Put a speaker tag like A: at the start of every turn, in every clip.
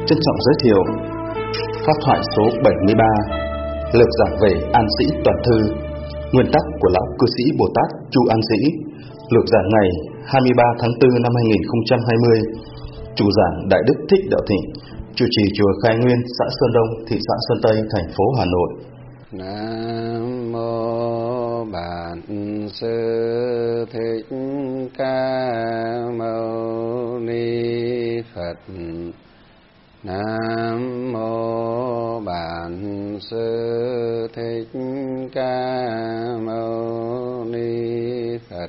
A: trân trọng giới thiệu pháp thoại số 73, lược giảng về An Sĩ Toàn Thư, nguyên tắc của lão cư sĩ Bồ Tát Chu An Sĩ, lược giảng ngày 23 tháng 4 năm 2020, chủ giảng Đại Đức Thích Đạo Thịnh, trụ trì chùa Khai Nguyên, xã Sơn Đông, thị xã Sơn Tây, thành phố Hà Nội.
B: Nam mô Bản Sư Thích Ca Mâu Ni Phật. Nam mô Bản Sư Thích Ca Mâu Ni Phật.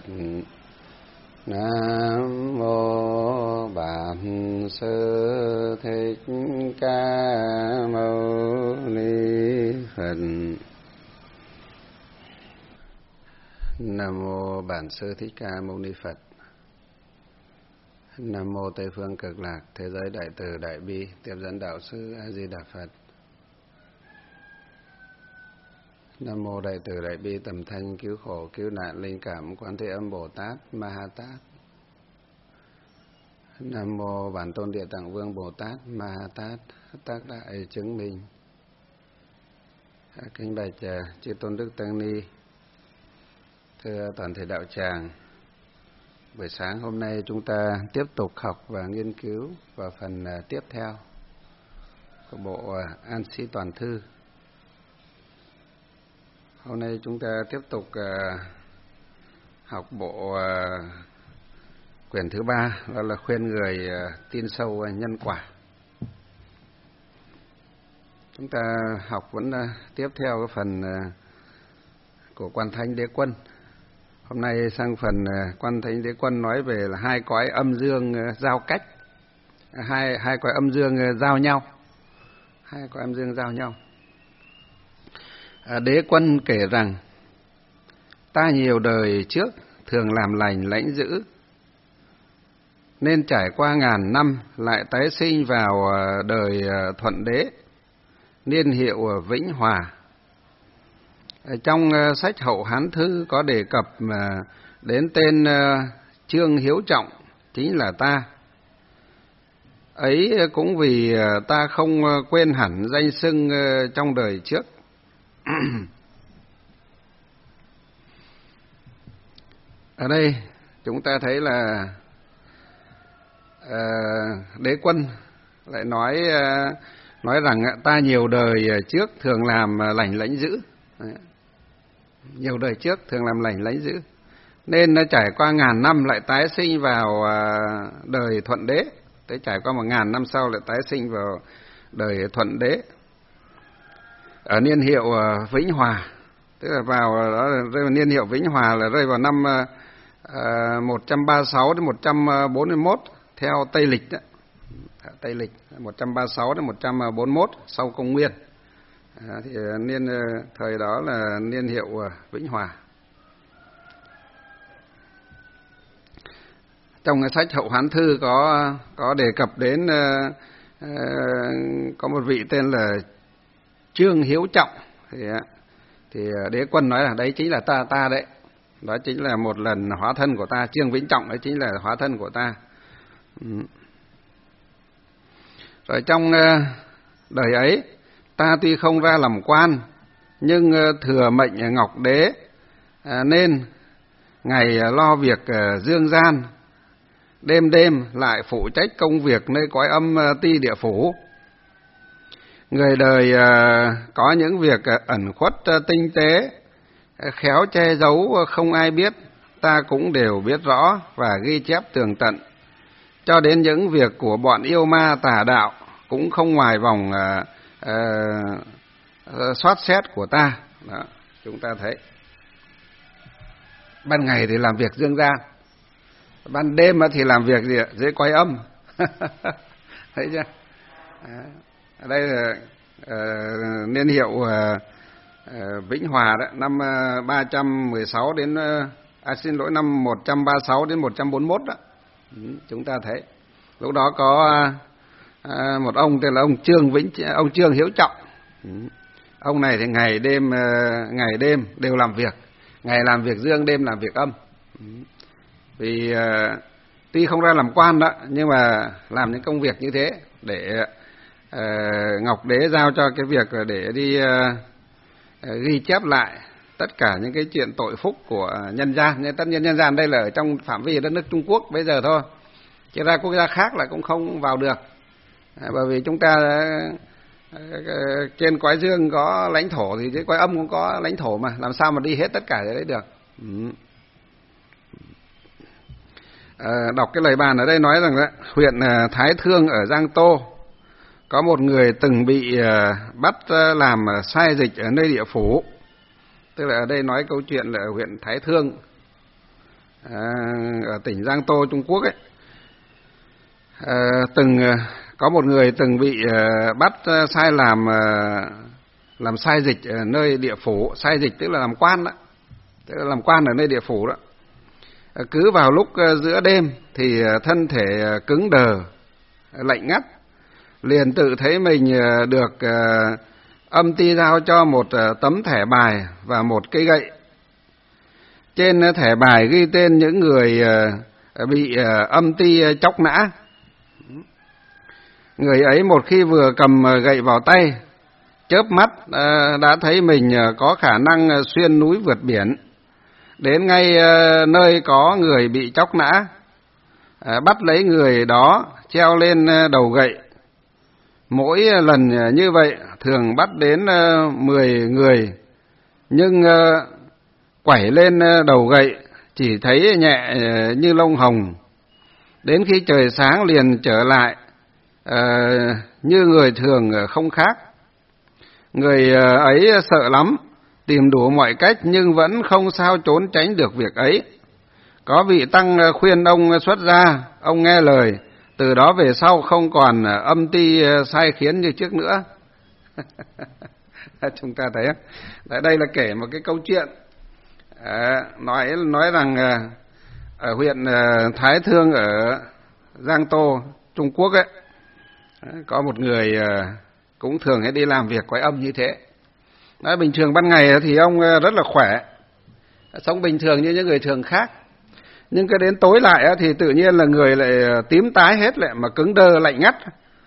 B: Nam mô Bản Sư Thích Ca Mâu Ni Phật. Nam mô Bản Sư Thích Ca Mâu Ni Phật. Nam mô Tây phương Cực Lạc Thế giới Đại Từ Đại Bi Tiếp dẫn Đạo sư A Di Đà Phật. Nam mô Đại Từ Đại Bi Tầm Thanh Cứu Khổ Cứu Nạn Linh Cảm Quan Thế Âm Bồ Tát Ma Ha Tát. Nam mô Bản Tôn Địa Tạng Vương Bồ Tát Ma Ha Tát Tác Đại Chứng Minh. Kính bạch chư tôn đức tăng ni, thưa toàn thể đạo tràng, buổi sáng hôm nay chúng ta tiếp tục học và nghiên cứu vào phần tiếp theo của bộ An Sĩ Toàn Thư. Hôm nay chúng ta tiếp tục học bộ quyển thứ 3, đó là khuyên người tin sâu nhân quả. Chúng ta học vẫn tiếp theo cái phần của Quan Thánh Đế Quân. Hôm nay sang phần Quan Thánh Đế Quân nói về là hai cõi âm dương giao cách, hai cõi âm dương giao nhau, hai cõi âm dương giao nhau. Đế Quân kể rằng: ta nhiều đời trước thường làm lành lãnh dữ, nên trải qua ngàn năm lại tái sinh vào đời Thuận Đế, niên hiệu Vĩnh Hòa. Trong sách Hậu Hán Thư có đề cập đến tên Trương Hiếu Trọng, chính là ta. Ấy cũng vì ta không quên hẳn danh xưng trong đời trước. Ở đây chúng ta thấy là Đế Quân lại nói rằng ta nhiều đời trước thường làm lành lãnh dữ. Nhiều đời trước thường làm lành lãnh dữ, nên nó trải qua ngàn năm lại tái sinh vào đời Thuận Đế. Tới trải qua 1000 năm sau lại tái sinh vào đời Thuận Đế ở niên hiệu Vĩnh Hòa. Tức là vào đó là rơi vào niên hiệu Vĩnh Hòa là rơi vào năm 136 đến 141 theo Tây lịch đó. Tây lịch 136 đến 141 sau Công nguyên. Thì thời đó là niên hiệu Vĩnh Hòa. Trong cái sách Hậu Hán Thư có đề cập đến có một vị tên là Trương Hiếu Trọng. Thì Đế Quân nói là đấy chính là ta đấy. Đó chính là một lần hóa thân của ta. Trương Vĩnh Trọng đấy chính là hóa thân của ta. Rồi trong đời ấy, ta tuy không ra làm quan, nhưng thừa mệnh Ngọc Đế, nên ngày lo việc dương gian, đêm đêm lại phụ trách công việc nơi cõi âm ti địa phủ. Người đời có những việc ẩn khuất tinh tế, khéo che giấu không ai biết, ta cũng đều biết rõ và ghi chép tường tận. Cho đến những việc của bọn yêu ma tà đạo cũng không ngoài vòng soát xét của ta. Đó, chúng ta thấy ban ngày thì làm việc dương gian, ban đêm thì làm việc gì ạ? Dưới cõi âm. Thấy chưa? Ở đây là niên hiệu Vĩnh Hòa đó, năm 316 đến năm 136 đến 141 đó. Chúng ta thấy lúc đó có một ông tên là ông Trương Hiếu Trọng. Ông này thì ngày đêm đều làm việc, ngày làm việc dương, đêm làm việc âm. Vì tuy không ra làm quan đó, nhưng mà làm những công việc như thế để Ngọc Đế giao cho cái việc để đi ghi chép lại tất cả những cái chuyện tội phúc của nhân gian. Nhưng tất nhiên nhân gian đây là ở trong phạm vi đất nước Trung Quốc bây giờ thôi, chứ ra quốc gia khác là cũng không vào được, bởi vì chúng ta trên Quái Dương có lãnh thổ thì trên Quái Âm cũng có lãnh thổ mà, làm sao mà đi hết tất cả đấy được. Đọc cái lời bàn ở đây nói rằng đó, huyện Thái Thương ở Giang Tô có một người từng bị bắt làm sai dịch ở nơi địa phủ. Tức là ở đây nói câu chuyện là ở huyện Thái Thương ở tỉnh Giang Tô Trung Quốc ấy. Có một người từng bị bắt sai làm sai dịch ở nơi địa phủ. Sai dịch tức là làm quan đó, tức là làm quan ở nơi địa phủ đó. Cứ vào lúc giữa đêm thì thân thể cứng đờ, lạnh ngắt, liền tự thấy mình được âm ty giao cho một tấm thẻ bài và một cây gậy. Trên thẻ bài ghi tên những người bị âm ty chóc nã. Người ấy một khi vừa cầm gậy vào tay, chớp mắt đã thấy mình có khả năng xuyên núi vượt biển, đến ngay nơi có người bị chóc nã, bắt lấy người đó treo lên đầu gậy. Mỗi lần như vậy thường bắt đến 10 người, nhưng quẩy lên đầu gậy chỉ thấy nhẹ như lông hồng. Đến khi trời sáng liền trở lại như người thường không khác. Người ấy sợ lắm, tìm đủ mọi cách nhưng vẫn không sao trốn tránh được việc ấy. Có vị tăng khuyên ông xuất gia, ông nghe lời, từ đó về sau không còn âm ty sai khiến như trước nữa. Chúng ta thấy tại đây là kể một cái câu chuyện nói rằng ở huyện Thái Thương ở Giang Tô Trung Quốc ấy, có một người cũng thường hay đi làm việc quái âm như thế. Nói bình thường ban ngày thì ông rất là khỏe, sống bình thường như những người thường khác, nhưng cái đến tối lại thì tự nhiên là người lại tím tái hết lại, mà cứng đơ lạnh ngắt.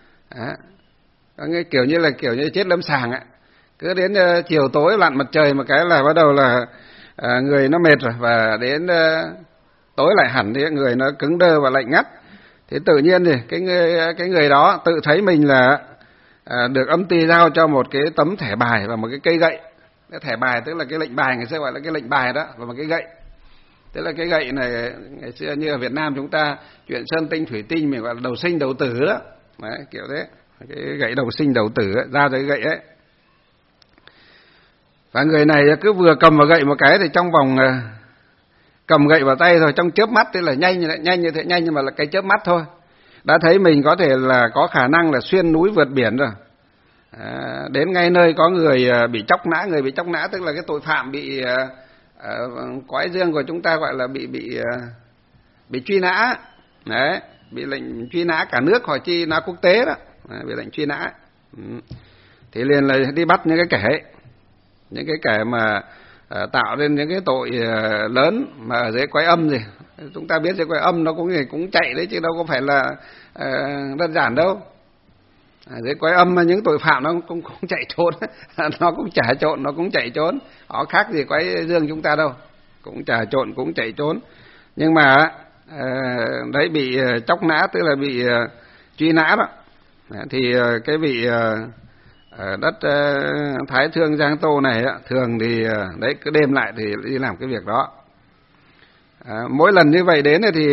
B: Kiểu như chết lâm sàng ạ. Cứ đến chiều tối lặn mặt trời một cái là bắt đầu là người nó mệt rồi, và đến tối lại hẳn thì người nó cứng đơ và lạnh ngắt. Thì tự nhiên thì cái người đó tự thấy mình là được âm ty giao cho một cái tấm thẻ bài và một cái cây gậy. Cái thẻ bài tức là cái lệnh bài, người xưa gọi là cái lệnh bài đó, và một cái gậy. Tức là cái gậy này ngày xưa như ở Việt Nam chúng ta chuyện sơn tinh thủy tinh mình gọi là đầu sinh đầu tử đó. Đấy, kiểu thế. Cái gậy đầu sinh đầu tử ấy, ra cái gậy ấy. Và người này cứ vừa cầm vào gậy một cái thì trong vòng cầm gậy vào tay rồi, trong chớp mắt, tức là nhanh như thế, nhanh nhưng mà là cái chớp mắt thôi, đã thấy mình có thể là có khả năng là xuyên núi vượt biển rồi. Đến ngay nơi có người bị chóc nã. Người bị chóc nã tức là cái tội phạm bị Quái Dương của chúng ta gọi là bị truy nã. Đấy, bị lệnh truy nã cả nước, hoặc truy nã quốc tế đó. Đấy, bị lệnh truy nã. Thì liền là đi bắt những cái kẻ mà tạo nên những cái tội lớn mà ở dưới Quái Âm gì. Chúng ta biết dưới Quái Âm nó cũng chạy đấy, chứ đâu có phải là đơn giản đâu. Dưới Quái Âm những tội phạm nó cũng chạy trốn, nó cũng trà trộn, nó cũng chạy trốn. Họ khác gì Quái Dương chúng ta đâu, cũng trà trộn, cũng chạy trốn. Nhưng mà đấy bị chóc nã tức là bị truy nã đó. Thì cái vị ở đất Thái Thương Giang Tô này thường thì đấy cứ đêm lại thì đi làm cái việc đó. Mỗi lần như vậy đến thì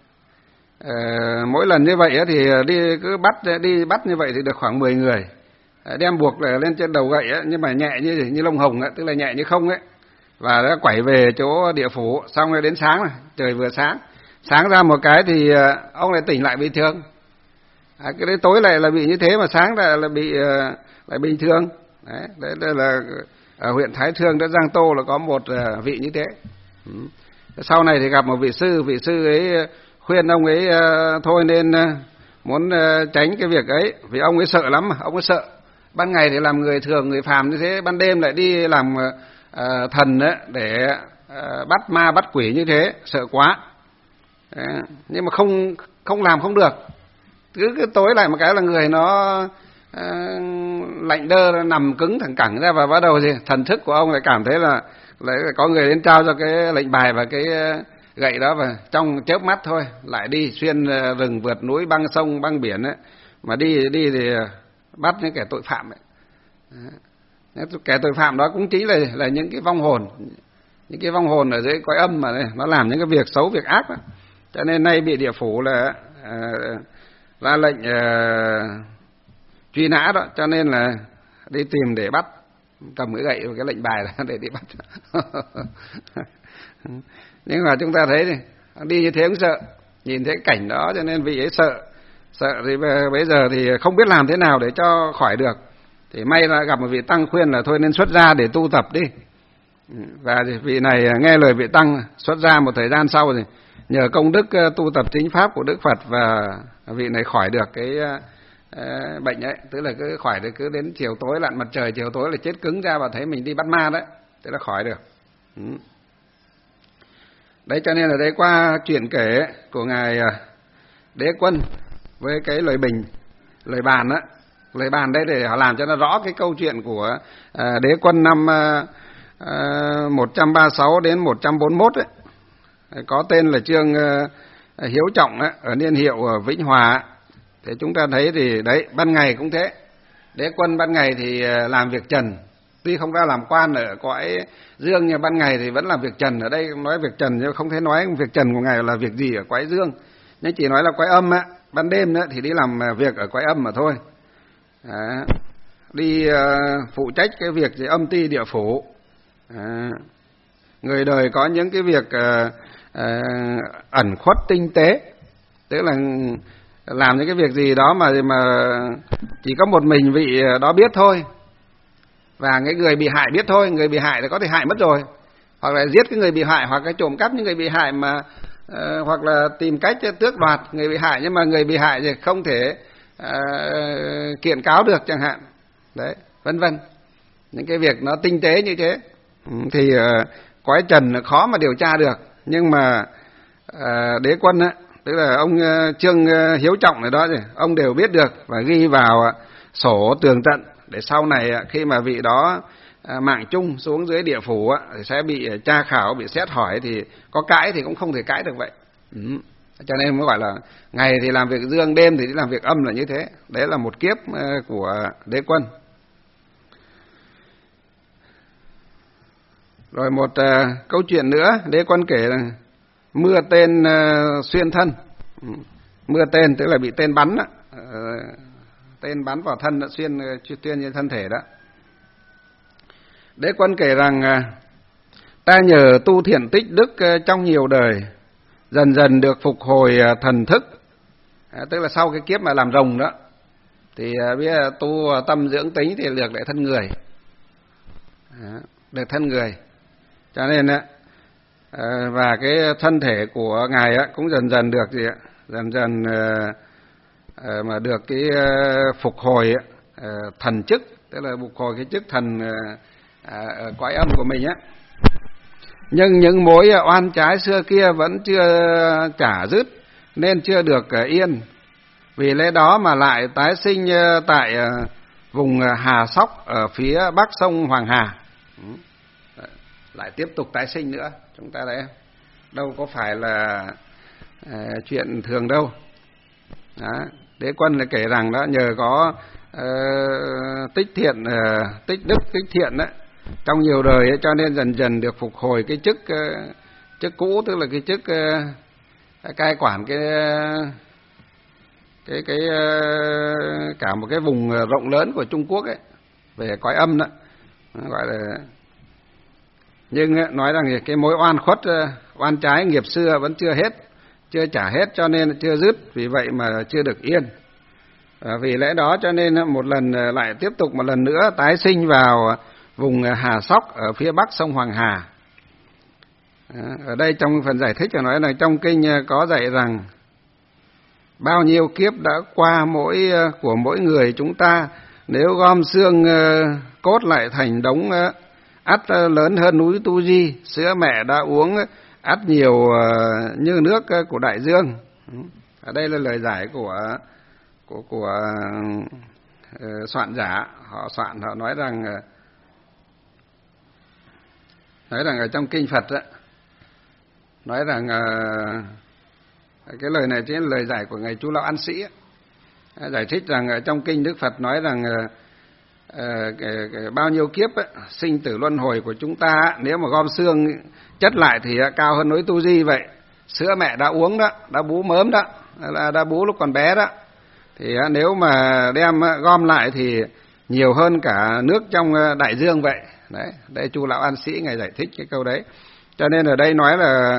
B: mỗi lần như vậy thì đi bắt như vậy thì được khoảng 10 người, đem buộc lên trên đầu gậy ấy, nhưng mà nhẹ như lông hồng ấy, tức là nhẹ như không ấy, và đã quẩy về chỗ địa phủ. Xong rồi đến sáng này, trời vừa sáng ra một cái thì ông lại tỉnh lại bình thường. Cái đấy tối lại là bị như thế, mà sáng là bị lại bình thường. Đấy là ở huyện Thái Thương đất Giang Tô là có một vị như thế. Sau này thì gặp một vị sư ấy khuyên ông ấy thôi nên muốn tránh cái việc ấy, vì ông ấy sợ lắm mà, ông ấy sợ. Ban ngày thì làm người thường, người phàm như thế, ban đêm lại đi làm thần ấy, để bắt ma bắt quỷ như thế, sợ quá. Nhưng mà không làm không được. Cứ tối lại một cái là người nó lạnh đơ nằm cứng thẳng cẳng ra, và bắt đầu gì thần thức của ông lại cảm thấy là lại có người đến trao cho cái lệnh bài và cái gậy đó, và trong chớp mắt thôi lại đi xuyên rừng vượt núi băng sông băng biển ấy, mà đi thì bắt những kẻ tội phạm ấy. Kẻ tội phạm đó cũng chính là những cái vong hồn, những cái vong hồn ở dưới cõi âm mà này, nó làm những cái việc xấu việc ác đó. Cho nên nay bị địa phủ là ra lệnh truy nã đó, cho nên là đi tìm để bắt, cầm cái gậy và cái lệnh bài là để đi bắt. Nhưng mà chúng ta thấy thì đi như thế cũng sợ, nhìn thấy cảnh đó cho nên vị ấy sợ thì bây giờ thì không biết làm thế nào để cho khỏi được, thì may là gặp một vị tăng khuyên là thôi nên xuất gia để tu tập đi. Và vị này nghe lời vị tăng xuất gia, một thời gian sau thì nhờ công đức tu tập chính pháp của Đức Phật, và vị này khỏi được cái bệnh ấy, tức là cứ khỏi được, cứ đến chiều tối lặn mặt trời chiều tối là chết cứng ra và thấy mình đi bắt ma đấy, thế là khỏi được. Đấy, cho nên là đây qua chuyện kể của ngài Đế Quân với cái lời bình, lời bàn á, lời bàn đây để họ làm cho nó rõ cái câu chuyện của Đế Quân năm 136 đến 141 ấy. Có tên là chương Hiếu Trọng ấy, ở niên hiệu Vĩnh Hòa. Thế chúng ta thấy thì đấy, ban ngày cũng thế. Đế Quân ban ngày thì làm việc trần, tuy không ra làm quan ở cõi dương nhưng ban ngày thì vẫn làm việc trần. Ở đây nói việc trần nhưng không thể nói việc trần của ngài là việc gì ở cõi dương, nhưng chỉ nói là cõi âm á. Ban đêm nữa thì đi làm việc ở cõi âm mà thôi. Đi phụ trách cái việc gì âm ty địa phủ. Người đời có những cái việc ẩn khuất tinh tế, tức là làm những cái việc gì đó mà chỉ có một mình vị đó biết thôi, và cái người bị hại biết thôi. Người bị hại thì có thể hại mất rồi, hoặc là giết cái người bị hại, hoặc là trộm cắp những người bị hại mà hoặc là tìm cách tước đoạt người bị hại, nhưng mà người bị hại thì không thể kiện cáo được chẳng hạn. Đấy, vân vân. Những cái việc nó tinh tế như thế thì cõi trần khó mà điều tra được. Nhưng mà Đế Quân á, tức là ông Trương Hiếu Trọng này đó, thì ông đều biết được và ghi vào sổ tường tận, để sau này khi mà vị đó mạng chung xuống dưới địa phủ thì sẽ bị tra khảo, bị xét hỏi, thì có cãi thì cũng không thể cãi được vậy. Cho nên mới gọi là ngày thì làm việc dương, đêm thì đi làm việc âm là như thế. Đấy là một kiếp của Đế Quân. Rồi một câu chuyện nữa, Đế Quân kể là mưa tên xuyên thân. Mưa tên tức là bị tên bắn đó. Tên bắn vào thân, xuyên như thân thể đó. Đế Quân kể rằng ta nhờ tu thiện tích đức trong nhiều đời, dần dần được phục hồi thần thức. Tức là sau cái kiếp mà làm rồng đó, thì biết tu tâm dưỡng tính thì được lại thân người. Được thân người. Cho nên và cái thân thể của ngài cũng dần dần được gì ạ? Dần dần mà được cái phục hồi thần chức, tức là phục hồi cái chức thần ở cõi âm của mình á. Nhưng những mối oan trái xưa kia vẫn chưa trả dứt, nên chưa được yên. Vì lẽ đó mà lại tái sinh tại vùng Hà Sóc ở phía bắc sông Hoàng Hà. Lại tiếp tục tái sinh nữa. Chúng ta đấy, đâu có phải là chuyện thường đâu. Đó. Đế Quân là kể rằng đó, nhờ có tích thiện, tích đức, tích thiện đó, trong nhiều đời ấy, cho nên dần dần được phục hồi cái chức cũ, tức là cái chức cai quản cái cả một cái vùng rộng lớn của Trung Quốc ấy, về cõi âm đó, gọi là. Nhưng nói rằng cái mối oan khuất, oan trái nghiệp xưa vẫn chưa hết, chưa trả hết, cho nên chưa dứt, vì vậy mà chưa được yên. Vì lẽ đó cho nên một lần lại tiếp tục một lần nữa tái sinh vào vùng Hà Sóc ở phía bắc sông Hoàng Hà. Ở đây trong phần giải thích nói là trong kinh có dạy rằng bao nhiêu kiếp đã qua của mỗi người chúng ta, nếu gom xương cốt lại thành đống ắt lớn hơn núi Tu Di, sữa mẹ đã uống ắt nhiều như nước của đại dương. Ở đây là lời giải của soạn giả họ soạn, họ nói rằng ở trong kinh Phật á, nói rằng cái lời này chính là lời giải của ngài Chú Lão An Sĩ á, giải thích rằng ở trong kinh Đức Phật nói rằng bao nhiêu kiếp ấy, sinh tử luân hồi của chúng ta, nếu mà gom xương chất lại thì cao hơn núi Tu Di vậy. Sữa mẹ đã uống đó, đã bú mớm đó, đã bú lúc còn bé đó, thì nếu mà đem gom lại thì nhiều hơn cả nước trong đại dương vậy. Đấy, đây Chú Lão An Sĩ ngài giải thích cái câu đấy. Cho nên ở đây nói là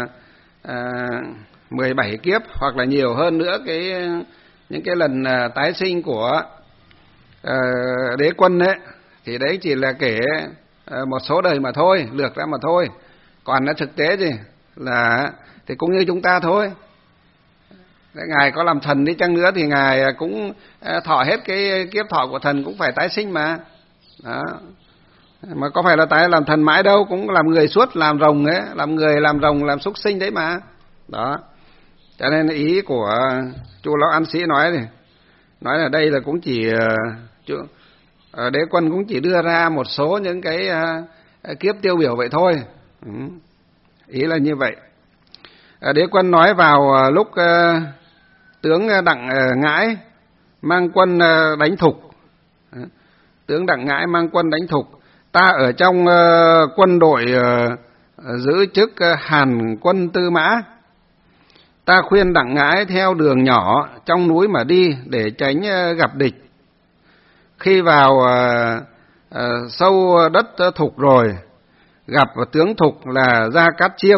B: 17 kiếp hoặc là nhiều hơn nữa những cái lần tái sinh của Đế Quân ấy, thì đấy chỉ là kể một số đời mà thôi, lược ra mà thôi. Còn nó thực tế thì cũng như chúng ta thôi. Ngài có làm thần đi chăng nữa thì ngài cũng thọ hết cái kiếp thọ của thần, cũng phải tái sinh mà. Đó. Mà có phải là tái làm thần mãi đâu, cũng làm người suốt, làm rồng ấy, làm người, làm rồng, làm súc sinh đấy mà. Đó. Cho nên ý của Chú Lão An Sĩ nói là đây là cũng chỉ Đế Quân cũng chỉ đưa ra một số những cái kiếp tiêu biểu vậy thôi. Ý là như vậy. Đế Quân nói vào lúc tướng Đặng Ngãi mang quân đánh Thục. Tướng Đặng Ngãi mang quân đánh Thục. Ta ở trong quân đội giữ chức Hàn quân Tư Mã. Ta khuyên Đặng Ngãi theo đường nhỏ trong núi mà đi để tránh gặp địch. Khi vào sâu đất Thục rồi, gặp tướng Thục là Gia Cát Chiêm.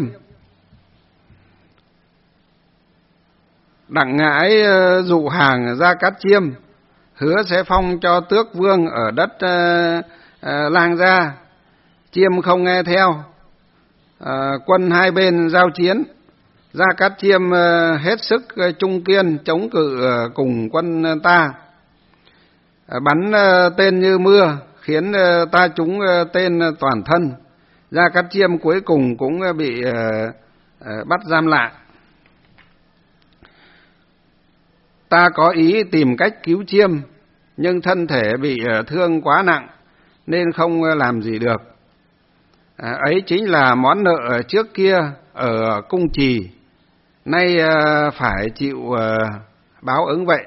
B: Đặng Ngãi dụ hàng Gia Cát Chiêm, hứa sẽ phong cho tước vương ở đất Lang Gia. Chiêm không nghe theo. Quân hai bên giao chiến. Gia Cát Chiêm hết sức trung kiên chống cự cùng quân ta. Bắn tên như mưa, khiến ta trúng tên toàn thân. Gia Cát Chiêm cuối cùng cũng bị bắt giam lại. Ta có ý tìm cách cứu Chiêm, nhưng thân thể bị thương quá nặng nên không làm gì được. Ấy chính là món nợ trước kia ở cung trì, nay phải chịu báo ứng vậy.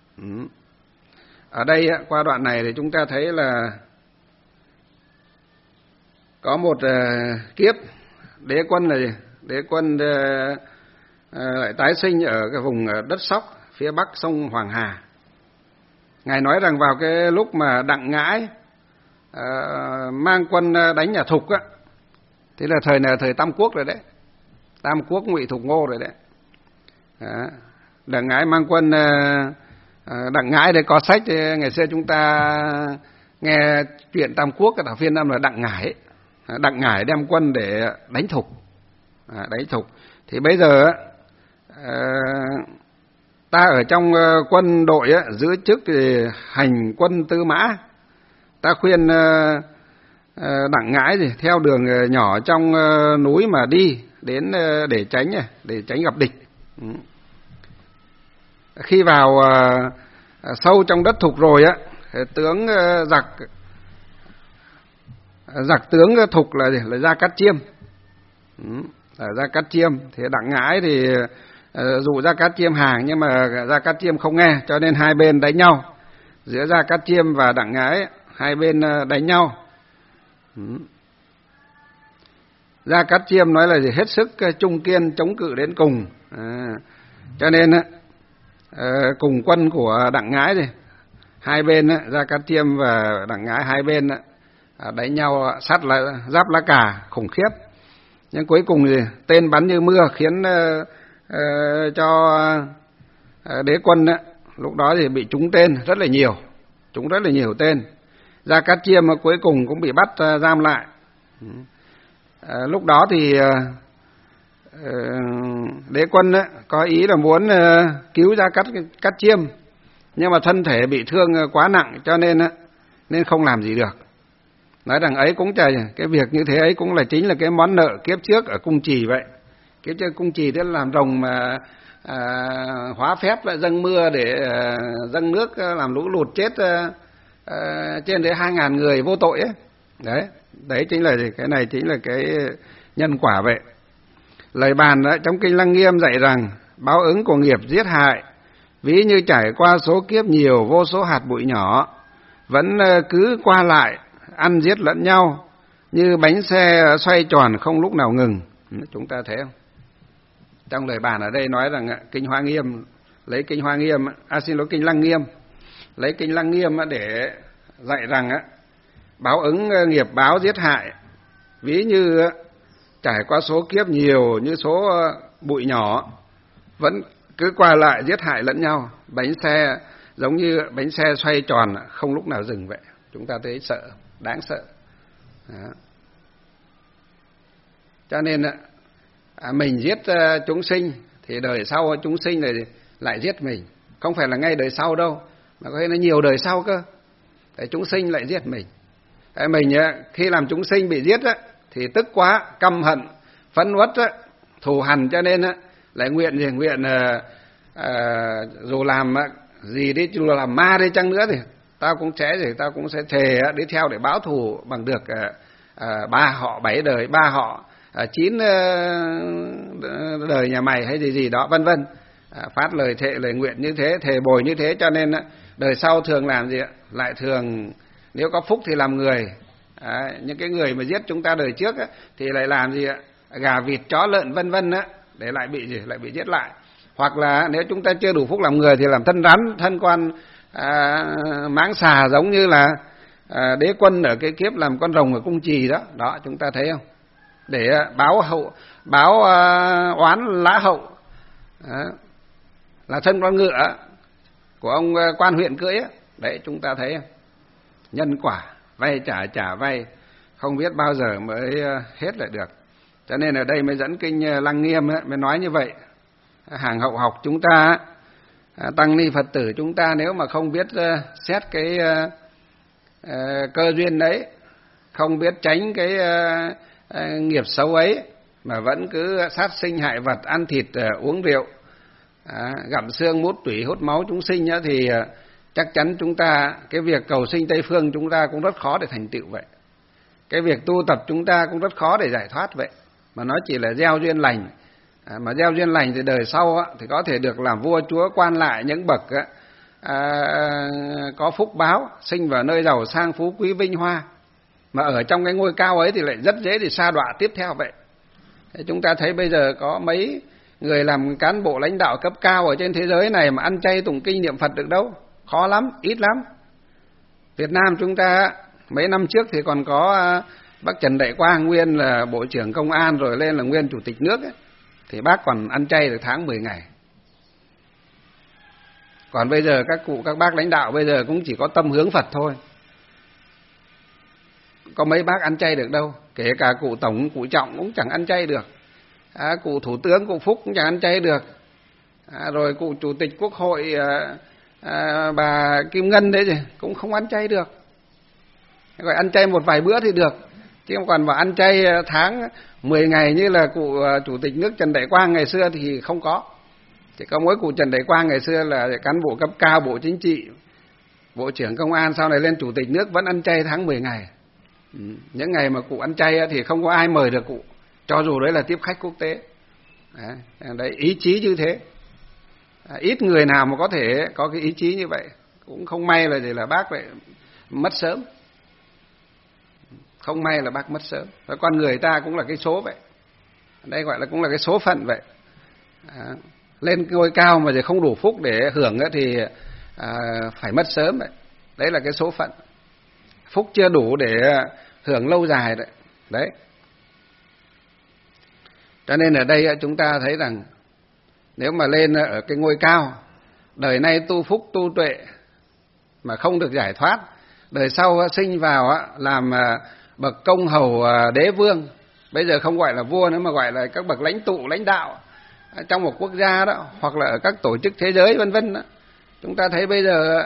B: Ở đây qua đoạn này thì chúng ta thấy là có một kiếp Đế Quân này, Đế Quân lại tái sinh ở cái vùng đất Sóc phía bắc sông Hoàng Hà. Ngài nói rằng vào cái lúc mà Đặng Ngãi mang quân đánh nhà Thục á, thế là thời này là thời Tam Quốc rồi đấy, Tam Quốc Ngụy Thục Ngô rồi đấy. Đặng Ngãi mang quân, Đặng Ngãi đây có sách ngày xưa chúng ta nghe chuyện Tam Quốc, cái phiên năm là Đặng Ngãi. Đặng Ngãi đem quân để đánh Thục, đánh Thục. Thì bây giờ ta ở trong quân đội giữ chức thì hành quân Tư Mã. Ta khuyên Đặng Ngãi thì theo đường nhỏ trong núi mà đi đến để tránh gặp địch. Khi vào sâu trong đất Thục rồi á, tướng giặc tướng Thục là Gia Cát Chiêm. Gia Cát Chiêm thì Đặng Ngãi thì dụ Gia Cát Chiêm hàng, nhưng mà Gia Cát Chiêm không nghe, cho nên hai bên đánh nhau. Giữa Gia Cát Chiêm và Đặng Ngãi hai bên đánh nhau. Gia Cát Chiêm nói là gì? Hết sức trung kiên chống cự đến cùng. Cho nên cùng quân của Đặng Ngãi thì hai bên Gia Cát Chiêm và Đặng Ngãi hai bên đánh nhau giáp lá cà khủng khiếp. Nhưng cuối cùng thì tên bắn như mưa, khiến cho Đế Quân lúc đó thì bị trúng tên rất là nhiều tên. Gia Cát Chiêm cuối cùng cũng bị bắt giam lại. Lúc đó thì Đế Quân có ý là muốn cứu Gia Cát Chiêm, nhưng mà thân thể bị thương quá nặng, cho nên không làm gì được. Nói rằng ấy cũng cái việc như thế ấy cũng là chính là cái món nợ kiếp trước ở cung trì vậy. Kiếp trước cung trì tức là làm rồng mà hóa phép lại dâng mưa để dâng nước làm lũ lụt chết trên đến 2.000 người vô tội ấy. Đấy chính là cái này chính là cái nhân quả vậy. Lời bàn trong Kinh Lăng Nghiêm dạy rằng báo ứng của nghiệp giết hại ví như trải qua số kiếp nhiều vô số hạt bụi nhỏ, vẫn cứ qua lại ăn giết lẫn nhau như bánh xe xoay tròn không lúc nào ngừng. Chúng ta thấy không? Trong lời bàn ở đây nói rằng Kinh Hoa Nghiêm, lấy Kinh Hoa Nghiêm, Kinh Lăng Nghiêm, lấy Kinh Lăng Nghiêm để dạy rằng báo ứng nghiệp báo giết hại ví như trải qua số kiếp nhiều như số bụi nhỏ, vẫn cứ qua lại giết hại lẫn nhau, bánh xe giống như bánh xe xoay tròn không lúc nào dừng vậy. Chúng ta thấy sợ, đáng sợ. Đó. Cho nên mình giết chúng sinh thì đời sau chúng sinh này lại giết mình, không phải là ngay đời sau đâu, mà có thể là nhiều đời sau cơ. Để chúng sinh lại giết mình. Mình khi làm chúng sinh bị giết thì tức quá, căm hận, phẫn uất, thù hằn, cho nên lại nguyện dù làm gì đi, dù làm ma đi chăng nữa thì tao cũng sẽ thề đi theo để báo thù bằng được 3 họ 7 đời, 3 họ 9 đời nhà mày hay gì đó, vân vân. Phát lời thệ lời nguyện như thế, thề bồi như thế, cho nên đời sau thường làm gì ạ? Lại thường nếu có phúc thì làm người. Những cái người mà giết chúng ta đời trước thì lại làm gì ạ? Gà vịt chó lợn vân vân để lại bị giết lại. Hoặc là nếu chúng ta chưa đủ phúc làm người thì làm thân rắn, thân con mãng xà, giống như là Đế Quân ở cái kiếp làm con rồng ở cung Trì đó. Đó, chúng ta thấy không? Để báo oán lã hậu. Đó. Là thân con ngựa của ông quan huyện cưỡi ấy. Đấy, chúng ta thấy không? Nhân quả, vay trả vay, không biết bao giờ mới hết lại được. Cho nên ở đây mới dẫn Kinh Lăng Nghiêm mới nói như vậy. Hàng hậu học chúng ta, tăng ni Phật tử chúng ta, nếu mà không biết xét cái cơ duyên đấy, không biết tránh cái nghiệp xấu ấy, mà vẫn cứ sát sinh hại vật, ăn thịt uống rượu, gặm xương mút tủy hút máu chúng sinh thì chắc chắn chúng ta, cái việc cầu sinh Tây Phương chúng ta cũng rất khó để thành tựu vậy. Cái việc tu tập chúng ta cũng rất khó để giải thoát vậy. Mà nó chỉ là gieo duyên lành. Mà gieo duyên lành thì đời sau thì có thể được làm vua chúa quan lại, những bậc có phúc báo, sinh vào nơi giàu sang phú quý vinh hoa. Mà ở trong cái ngôi cao ấy thì lại rất dễ để sa đọa tiếp theo vậy. Thế chúng ta thấy bây giờ có mấy người làm cán bộ lãnh đạo cấp cao ở trên thế giới này mà ăn chay tụng kinh niệm Phật được đâu. Khó lắm, ít lắm. Việt Nam chúng ta mấy năm trước thì còn có bác Trần Đại Quang, nguyên là Bộ trưởng Công an rồi lên là nguyên Chủ tịch nước ấy. Thì bác còn ăn chay được tháng 10 ngày. Còn bây giờ các bác lãnh đạo bây giờ cũng chỉ có tâm hướng Phật thôi. Có mấy bác ăn chay được đâu. Kể cả cụ Tổng, cụ Trọng cũng chẳng ăn chay được. Cụ Thủ tướng, cụ Phúc cũng chẳng ăn chay được. Rồi cụ Chủ tịch Quốc hội bà Kim Ngân đấy gì cũng không ăn chay được. Gọi ăn chay một vài bữa thì được. Chứ không còn vào ăn chay tháng 10 ngày như là cụ Chủ tịch nước Trần Đại Quang ngày xưa thì không có. Chỉ có mỗi cụ Trần Đại Quang ngày xưa là cán bộ cấp cao, Bộ Chính trị, Bộ trưởng Công an, sau này lên Chủ tịch nước vẫn ăn chay tháng 10 ngày. Những ngày mà cụ ăn chay thì không có ai mời được cụ, cho dù đấy là tiếp khách quốc tế. Đấy, ý chí như thế. Ít người nào mà có thể có cái ý chí như vậy. Cũng không may là gì là bác lại mất sớm. Không may là bác mất sớm. Và con người ta cũng là cái số vậy. Đây gọi là cũng là cái số phận vậy. Lên ngôi cao mà không đủ phúc để hưởng thì phải mất sớm vậy. Đấy là cái số phận. Phúc chưa đủ để hưởng lâu dài đấy. Đấy. Cho nên ở đây chúng ta thấy rằng nếu mà lên ở cái ngôi cao, đời nay tu phúc tu tuệ mà không được giải thoát, đời sau sinh vào làm bậc công hầu đế vương, bây giờ không gọi là vua nữa mà gọi là các bậc lãnh tụ lãnh đạo trong một quốc gia đó, hoặc là ở các tổ chức thế giới vân vân. Chúng ta thấy bây giờ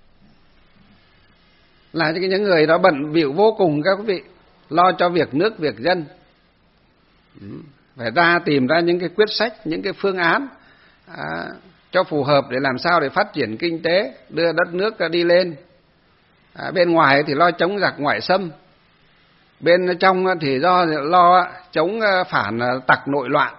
B: là những người đó bận bịu vô cùng các quý vị, lo cho việc nước việc dân, phải tìm ra những cái quyết sách, những cái phương án cho phù hợp để làm sao để phát triển kinh tế, đưa đất nước đi lên. Bên ngoài thì lo chống giặc ngoại xâm, bên trong thì lo chống phản tặc nội loạn,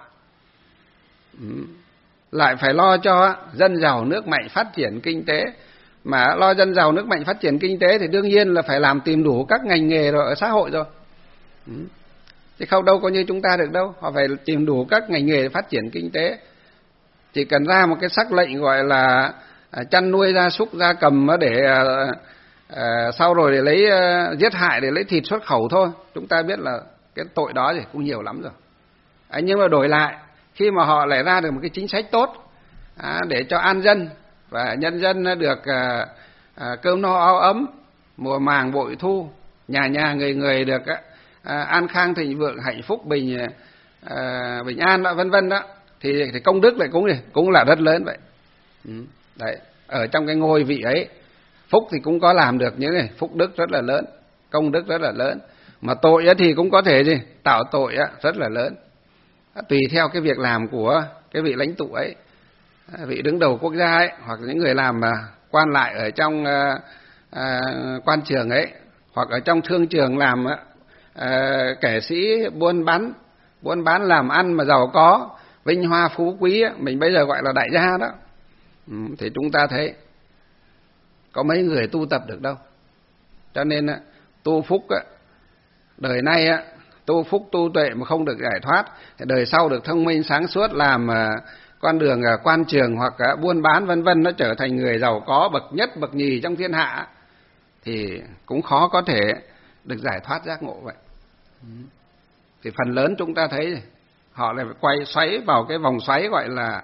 B: lại phải lo cho dân giàu nước mạnh phát triển kinh tế. Mà lo dân giàu nước mạnh phát triển kinh tế thì đương nhiên là phải tìm đủ các ngành nghề rồi ở xã hội rồi, chứ không đâu có như chúng ta được đâu. Họ phải tìm đủ các ngành nghề để phát triển kinh tế. Chỉ cần ra một cái sắc lệnh gọi là chăn nuôi gia súc gia cầm để sau rồi để lấy giết hại để lấy thịt xuất khẩu thôi, chúng ta biết là cái tội đó thì cũng nhiều lắm rồi. Nhưng mà đổi lại, khi mà họ lại ra được một cái chính sách tốt để cho an dân và nhân dân được cơm no áo ấm, mùa màng bội thu, nhà nhà người người được an khang thịnh vượng, hạnh phúc bình an đó, vân vân đó, thì công đức lại cũng là rất lớn vậy. Đấy, ở trong cái ngôi vị ấy, phúc thì cũng có làm được những cái phúc đức rất là lớn, công đức rất là lớn, mà tội thì cũng có thể tạo tội rất là lớn, tùy theo cái việc làm của cái vị lãnh tụ ấy, vị đứng đầu quốc gia ấy, hoặc những người làm quan lại ở trong quan trường ấy, hoặc ở trong thương trường làm kẻ sĩ buôn bán làm ăn mà giàu có, vinh hoa phú quý, mình bây giờ gọi là đại gia đó. Thì chúng ta thấy có mấy người tu tập được đâu. Cho nên tu phúc đời nay tu phúc tu tuệ mà không được giải thoát, thì đời sau được thông minh sáng suốt, làm con đường quan trường hoặc buôn bán vân vân, nó trở thành người giàu có bậc nhất bậc nhì trong thiên hạ, thì cũng khó có thể được giải thoát giác ngộ vậy. Thì phần lớn chúng ta thấy họ lại xoáy vào cái vòng xoáy gọi là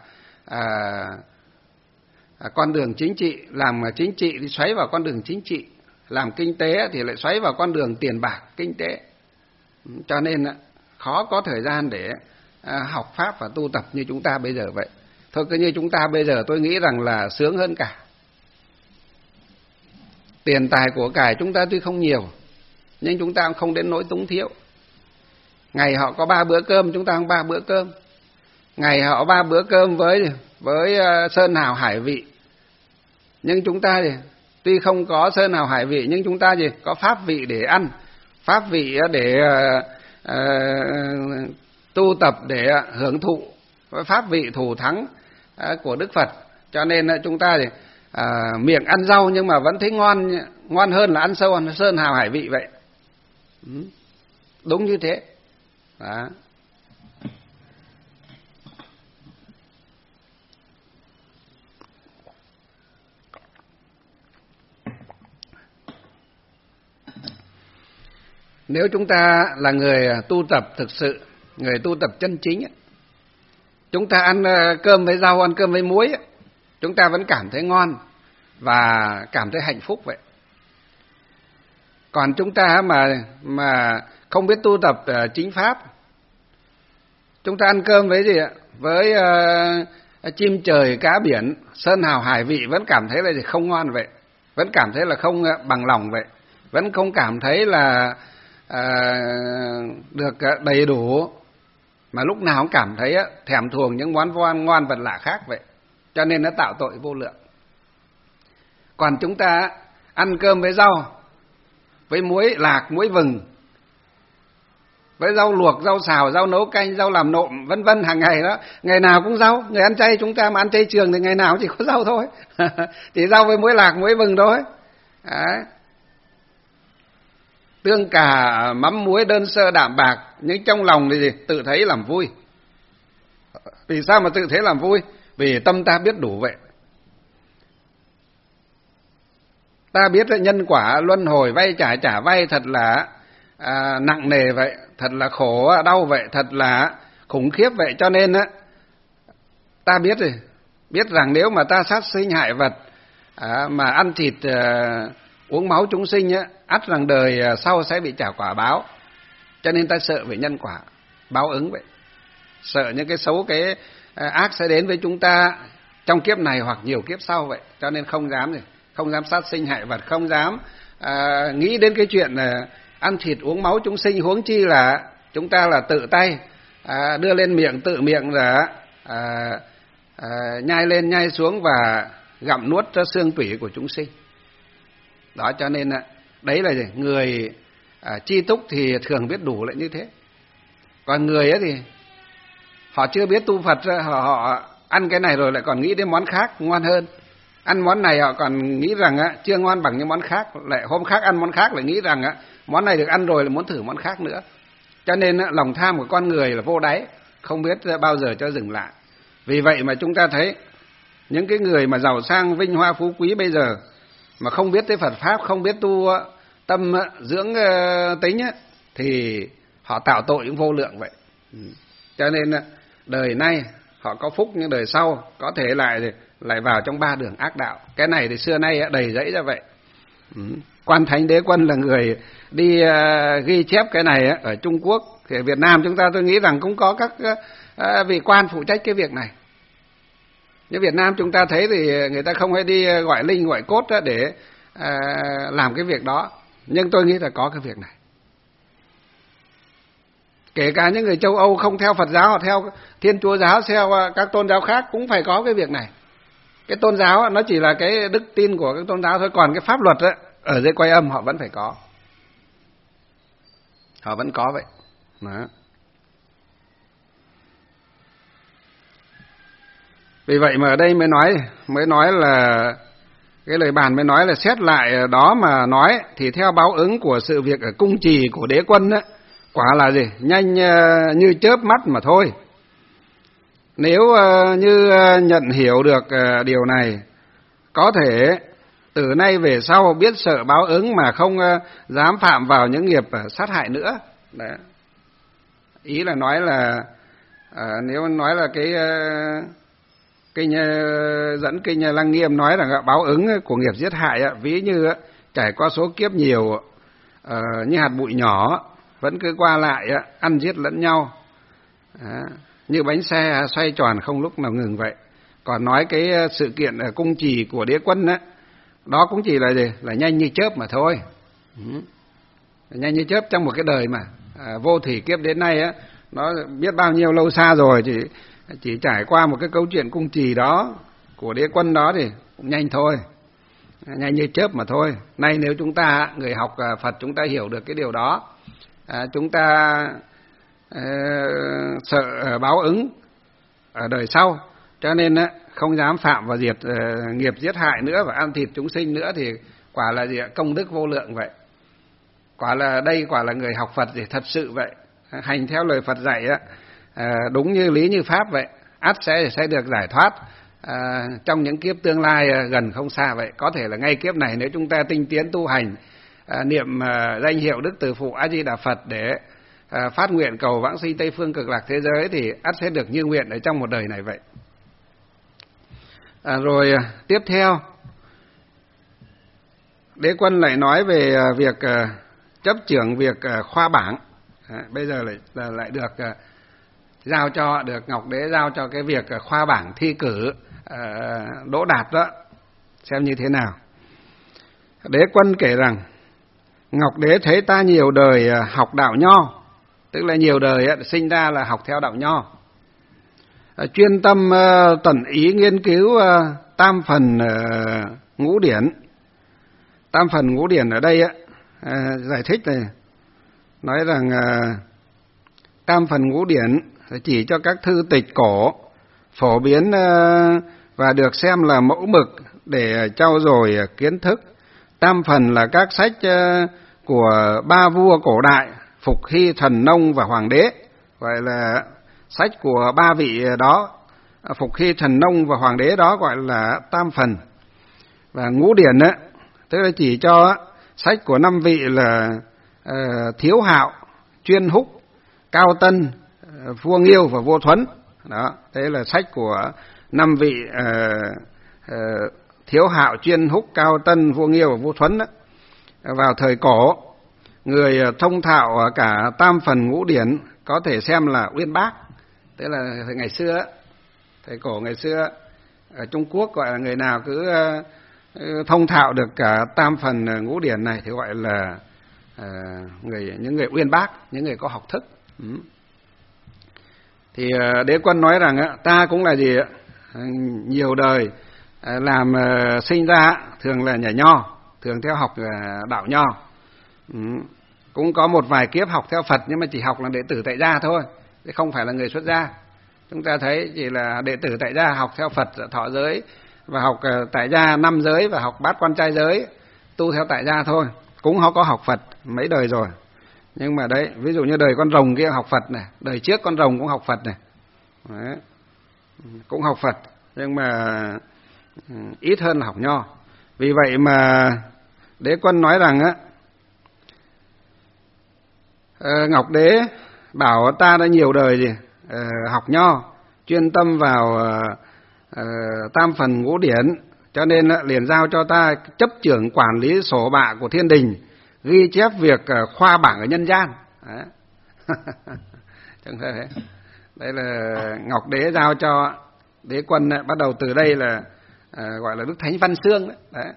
B: con đường chính trị. Làm chính trị thì xoáy vào con đường chính trị, làm kinh tế thì lại xoáy vào con đường tiền bạc kinh tế. Cho nên khó có thời gian để học pháp và tu tập như chúng ta bây giờ vậy. Thôi cứ như chúng ta bây giờ tôi nghĩ rằng là sướng hơn cả. Tiền tài của cải chúng ta tuy không nhiều, nhưng chúng ta cũng không đến nỗi túng thiếu. Ngày họ có 3 bữa cơm, chúng ta không 3 bữa cơm. Ngày họ 3 bữa cơm với sơn hào hải vị, nhưng chúng ta thì tuy không có sơn hào hải vị, nhưng chúng ta có pháp vị để ăn, pháp vị để tu tập, để hưởng thụ pháp vị thù thắng của Đức Phật. Cho nên chúng ta thì miệng ăn rau nhưng mà vẫn thấy ngon hơn là ăn sơn hào hải vị vậy. Đúng như thế đó. Nếu chúng ta là người tu tập thực sự, người tu tập chân chính, chúng ta ăn cơm với rau, ăn cơm với muối, chúng ta vẫn cảm thấy ngon và cảm thấy hạnh phúc vậy. Còn chúng ta mà không biết tu tập chính pháp, chúng ta ăn cơm với gì ạ? Với chim trời cá biển, sơn hào hải vị, vẫn cảm thấy là không ngon vậy, vẫn cảm thấy là không bằng lòng vậy, vẫn không cảm thấy là được đầy đủ, mà lúc nào cũng cảm thấy thèm thuồng những món ngon vật lạ khác vậy. Cho nên nó tạo tội vô lượng. Còn chúng ta ăn cơm với rau, với muối lạc, muối vừng, với rau luộc, rau xào, rau nấu canh, rau làm nộm vân vân, hàng ngày đó, ngày nào cũng rau. Người ăn chay chúng ta mà ăn chay trường thì ngày nào cũng chỉ có rau thôi. Thì rau với muối lạc, muối vừng thôi. Đấy. Tương cà mắm muối đơn sơ đạm bạc, nhưng trong lòng thì tự thấy làm vui. Vì sao mà tự thấy làm vui? Vì tâm ta biết đủ vậy. Ta biết nhân quả luân hồi vay trả vay thật là nặng nề vậy, thật là khổ đau vậy, thật là khủng khiếp vậy. Cho nên ta biết rằng nếu mà ta sát sinh hại vật, mà ăn thịt uống máu chúng sinh ắt rằng đời sau sẽ bị trả quả báo. Cho nên ta sợ về nhân quả báo ứng vậy, sợ những cái xấu, cái ác sẽ đến với chúng ta trong kiếp này hoặc nhiều kiếp sau vậy. Cho nên không dám sát sinh hại vật, không dám nghĩ đến cái chuyện ăn thịt uống máu chúng sinh, huống chi là chúng ta là tự tay đưa lên miệng, tự miệng là nhai lên nhai xuống và gặm nuốt xương tủy của chúng sinh. Đó, cho nên đấy là gì? Người chi túc thì thường biết đủ lại như thế. Còn người ấy thì họ chưa biết tu Phật, họ ăn cái này rồi lại còn nghĩ đến món khác ngon hơn. Ăn món này họ còn nghĩ rằng chưa ngon bằng những món khác, lại hôm khác ăn món khác lại nghĩ rằng món này được ăn rồi là muốn thử món khác nữa. Cho nên lòng tham của con người là vô đáy, không biết bao giờ cho dừng lại. Vì vậy mà chúng ta thấy những cái người mà giàu sang vinh hoa phú quý bây giờ mà không biết tới Phật pháp, không biết tu tâm dưỡng tính thì họ tạo tội cũng vô lượng vậy. Cho nên đời nay họ có phúc, nhưng đời sau có thể lại vào trong 3 đường ác đạo. Cái này thì xưa nay đầy rẫy ra vậy. Quan Thánh Đế Quân là người đi ghi chép cái này ở Trung Quốc. Thì Việt Nam chúng ta tôi nghĩ rằng cũng có các vị quan phụ trách cái việc này. Nhưng Việt Nam chúng ta thấy thì người ta không hay đi gọi linh gọi cốt để làm cái việc đó. Nhưng tôi nghĩ là có cái việc này. Kể cả những người châu Âu không theo Phật giáo, họ theo Thiên Chúa giáo, theo các tôn giáo khác cũng phải có cái việc này. Cái tôn giáo nó chỉ là cái đức tin của các tôn giáo thôi, còn cái pháp luật ở dưới Quay Âm họ vẫn phải có. Họ vẫn có vậy. Đó. Vì vậy mà ở đây mới nói là cái lời bàn mới nói là xét lại đó mà nói thì theo báo ứng của sự việc ở cung trì của Đế Quân quả là gì? Nhanh như chớp mắt mà thôi. Nếu như nhận hiểu được điều này, có thể từ nay về sau biết sợ báo ứng mà không dám phạm vào những nghiệp sát hại nữa. Đấy. Ý là nói là nếu nói là cái kinh dẫn kinh Lăng Nghiêm nói rằng báo ứng của nghiệp giết hại ví như trải qua số kiếp nhiều như hạt bụi nhỏ vẫn cứ qua lại ăn giết lẫn nhau, như bánh xe xoay tròn không lúc nào ngừng vậy. Còn nói cái sự kiện ở cung trì của Đế Quân đó cũng chỉ là gì? Là nhanh như chớp mà thôi. Nhanh như chớp trong một cái đời mà vô thủy kiếp đến nay nó biết bao nhiêu lâu xa rồi, chỉ trải qua một cái câu chuyện cung trì đó của Đế Quân đó thì cũng nhanh thôi, nhanh như chớp mà thôi. Nay nếu chúng ta người học Phật chúng ta hiểu được cái điều đó, chúng ta sợ báo ứng ở đời sau, cho nên không dám phạm vào nghiệp giết hại nữa và ăn thịt chúng sinh nữa, thì quả là gì ạ? Công đức vô lượng vậy. Quả là người học Phật thì thật sự vậy, hành theo lời Phật dạy đúng như lý như pháp vậy, ắt sẽ được giải thoát trong những kiếp tương lai gần không xa vậy. Có thể là ngay kiếp này nếu chúng ta tinh tiến tu hành, niệm danh hiệu Đức Từ Phụ A Di Đà Phật để phát nguyện cầu vãng sinh Tây Phương Cực Lạc thế giới thì ắt sẽ được như nguyện ở trong một đời này vậy. Rồi tiếp theo Đế Quân lại nói về việc chấp trưởng việc khoa bảng. Bây giờ lại được giao cho, được Ngọc Đế giao cho cái việc khoa bảng thi cử đỗ đạt đó, xem như thế nào. Đế Quân kể rằng Ngọc Đế thấy ta nhiều đời học đạo nho, tức là nhiều đời sinh ra là học theo đạo nho, chuyên tâm tận ý nghiên cứu tam phần ngũ điển. Tam phần ngũ điển ở đây giải thích này, nói rằng tam phần ngũ điển chỉ cho các thư tịch cổ phổ biến và được xem là mẫu mực để trau dồi kiến thức. Tam phần là các sách của 3 vua cổ đại Phục Hy, Thần Nông và Hoàng đế, gọi là sách của 3 vị đó, Phục Hy, Thần Nông và Hoàng đế đó gọi là tam phần. Và ngũ điển tức là chỉ cho sách của 5 vị là Thiếu Hạo, Chuyên Húc, Cao Tân, Vua Nghiêu và Vua Thuấn. Đó, thế là sách của 5 vị Thiếu Hạo, Chuyên Húc, Cao Tân, Vua Nghiêu và Vua Thuấn đó. Vào thời cổ, người thông thạo cả tam phần ngũ điển có thể xem là uyên bác. Tức là ngày xưa, thời cổ ngày xưa ở Trung Quốc gọi là người nào cứ thông thạo được cả tam phần ngũ điển này thì gọi là những người uyên bác, những người có học thức. Thì Đế Quân nói rằng ta cũng là gì, nhiều đời làm sinh ra thường là nhà nho, thường theo học đạo Nho. Cũng có một vài kiếp học theo Phật, nhưng mà chỉ học là đệ tử tại gia thôi, chứ không phải là người xuất gia. Chúng ta thấy chỉ là đệ tử tại gia học theo Phật thọ giới, và học tại gia 5 giới, và học bát quan trai giới, tu theo tại gia thôi. Cũng có học Phật mấy đời rồi. Nhưng mà đấy, ví dụ như đời con rồng kia học Phật này, đời trước con rồng cũng học Phật này. Đấy, cũng học Phật, nhưng mà ít hơn là học Nho. Vì vậy mà Đế Quân nói rằng á, Ngọc Đế bảo ta đã nhiều đời gì học Nho, chuyên tâm vào tam phần ngũ điển, cho nên liền giao cho ta chấp trưởng quản lý sổ bạ của thiên đình, ghi chép việc khoa bảng ở nhân gian. Đấy. Chẳng thế. Đây là Ngọc Đế giao cho Đế Quân, bắt đầu từ đây là gọi là Đức Thánh Văn Xương đấy. Đấy.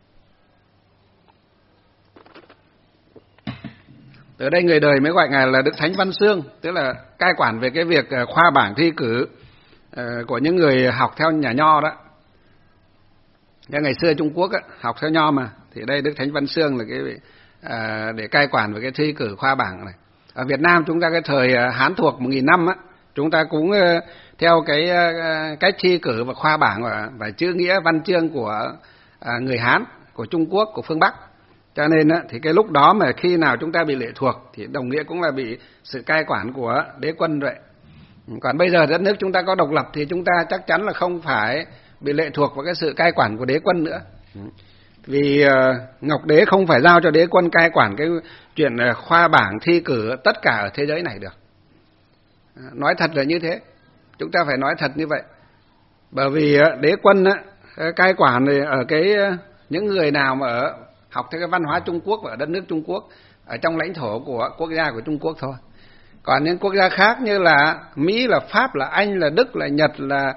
B: Từ đây người đời mới gọi ngài là Đức Thánh Văn Xương, tức là cai quản về cái việc khoa bảng thi cử của những người học theo nhà Nho đó. Như ngày xưa Trung Quốc học theo Nho mà, thì đây Đức Thánh Văn Xương là cái để cai quản về cái thi cử khoa bảng này. Ở Việt Nam chúng ta cái thời Hán thuộc 1000 năm á, chúng ta cũng theo cái cách thi cử và khoa bảng và chữ nghĩa văn chương của người Hán, của Trung Quốc, của phương Bắc. Cho nên thì cái lúc đó mà khi nào chúng ta bị lệ thuộc thì đồng nghĩa cũng là bị sự cai quản của Đế Quân vậy. Còn bây giờ đất nước chúng ta có độc lập thì chúng ta chắc chắn là không phải bị lệ thuộc vào cái sự cai quản của Đế Quân nữa. Vì Ngọc Đế không phải giao cho Đế Quân cai quản cái chuyện khoa bảng thi cử tất cả ở thế giới này được. Nói thật là như thế. Chúng ta phải nói thật như vậy. Bởi vì Đế Quân cai quản ở cái những người nào mà ở học theo cái văn hóa Trung Quốc và ở đất nước Trung Quốc, ở trong lãnh thổ của quốc gia của Trung Quốc thôi. Còn những quốc gia khác như là Mỹ, là Pháp, là Anh, là Đức, là Nhật, là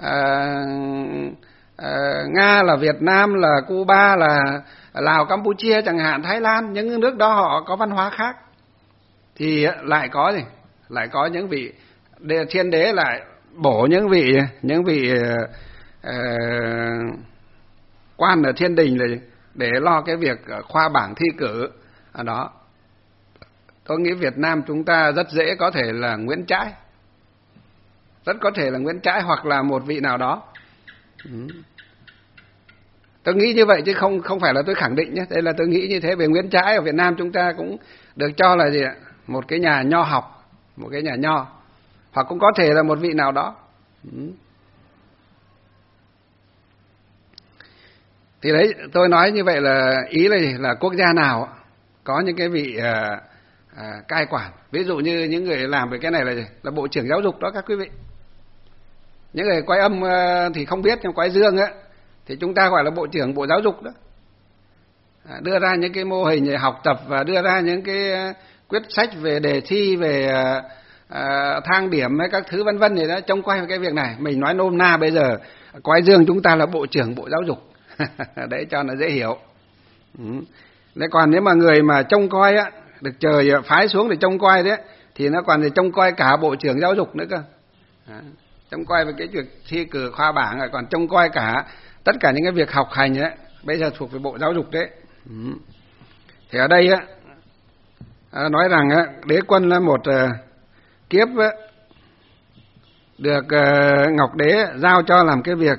B: Nga, là Việt Nam, là Cuba, là Lào, Campuchia chẳng hạn, Thái Lan, những nước đó họ có văn hóa khác. Thì lại có gì? Lại có những vị thiên đế lại bổ những vị quan ở thiên đình là để lo cái việc khoa bảng thi cử ở đó. Tôi nghĩ Việt Nam chúng ta rất dễ có thể là Nguyễn Trãi, rất có thể là Nguyễn Trãi hoặc là một vị nào đó. Tôi nghĩ như vậy chứ không phải là tôi khẳng định nhé. Đây là tôi nghĩ như thế. Về Nguyễn Trãi ở Việt Nam chúng ta cũng được cho là gì ạ? Một cái nhà nho học, một cái nhà nho, hoặc cũng có thể là một vị nào đó. Thì đấy, tôi nói như vậy là ý là gì? Là quốc gia nào có những cái vị cai quản. Ví dụ như những người làm về cái này là gì? Là Bộ trưởng Giáo dục đó các quý vị. Những người quay âm thì không biết, nhưng quay dương á thì chúng ta gọi là Bộ trưởng Bộ Giáo dục đó. Đưa ra những cái mô hình học tập và đưa ra những cái quyết sách về đề thi, về thang điểm hay các thứ vân vân gì đó, trông coi cái việc này. Mình nói nôm na bây giờ quay dương chúng ta là Bộ trưởng Bộ Giáo dục. Để cho nó dễ hiểu. Đấy, còn nếu mà người mà trông coi á, được trời phái xuống để trông coi đấy, thì nó còn để trông coi cả Bộ trưởng Giáo dục nữa cơ. Trông coi về cái việc thi cử khoa bảng, rồi còn trông coi cả tất cả những cái việc học hành ấy, bây giờ thuộc về Bộ Giáo dục đấy. Thì ở đây á, nói rằng á, Đế Quân là một kiếp á, được Ngọc Đế giao cho làm cái việc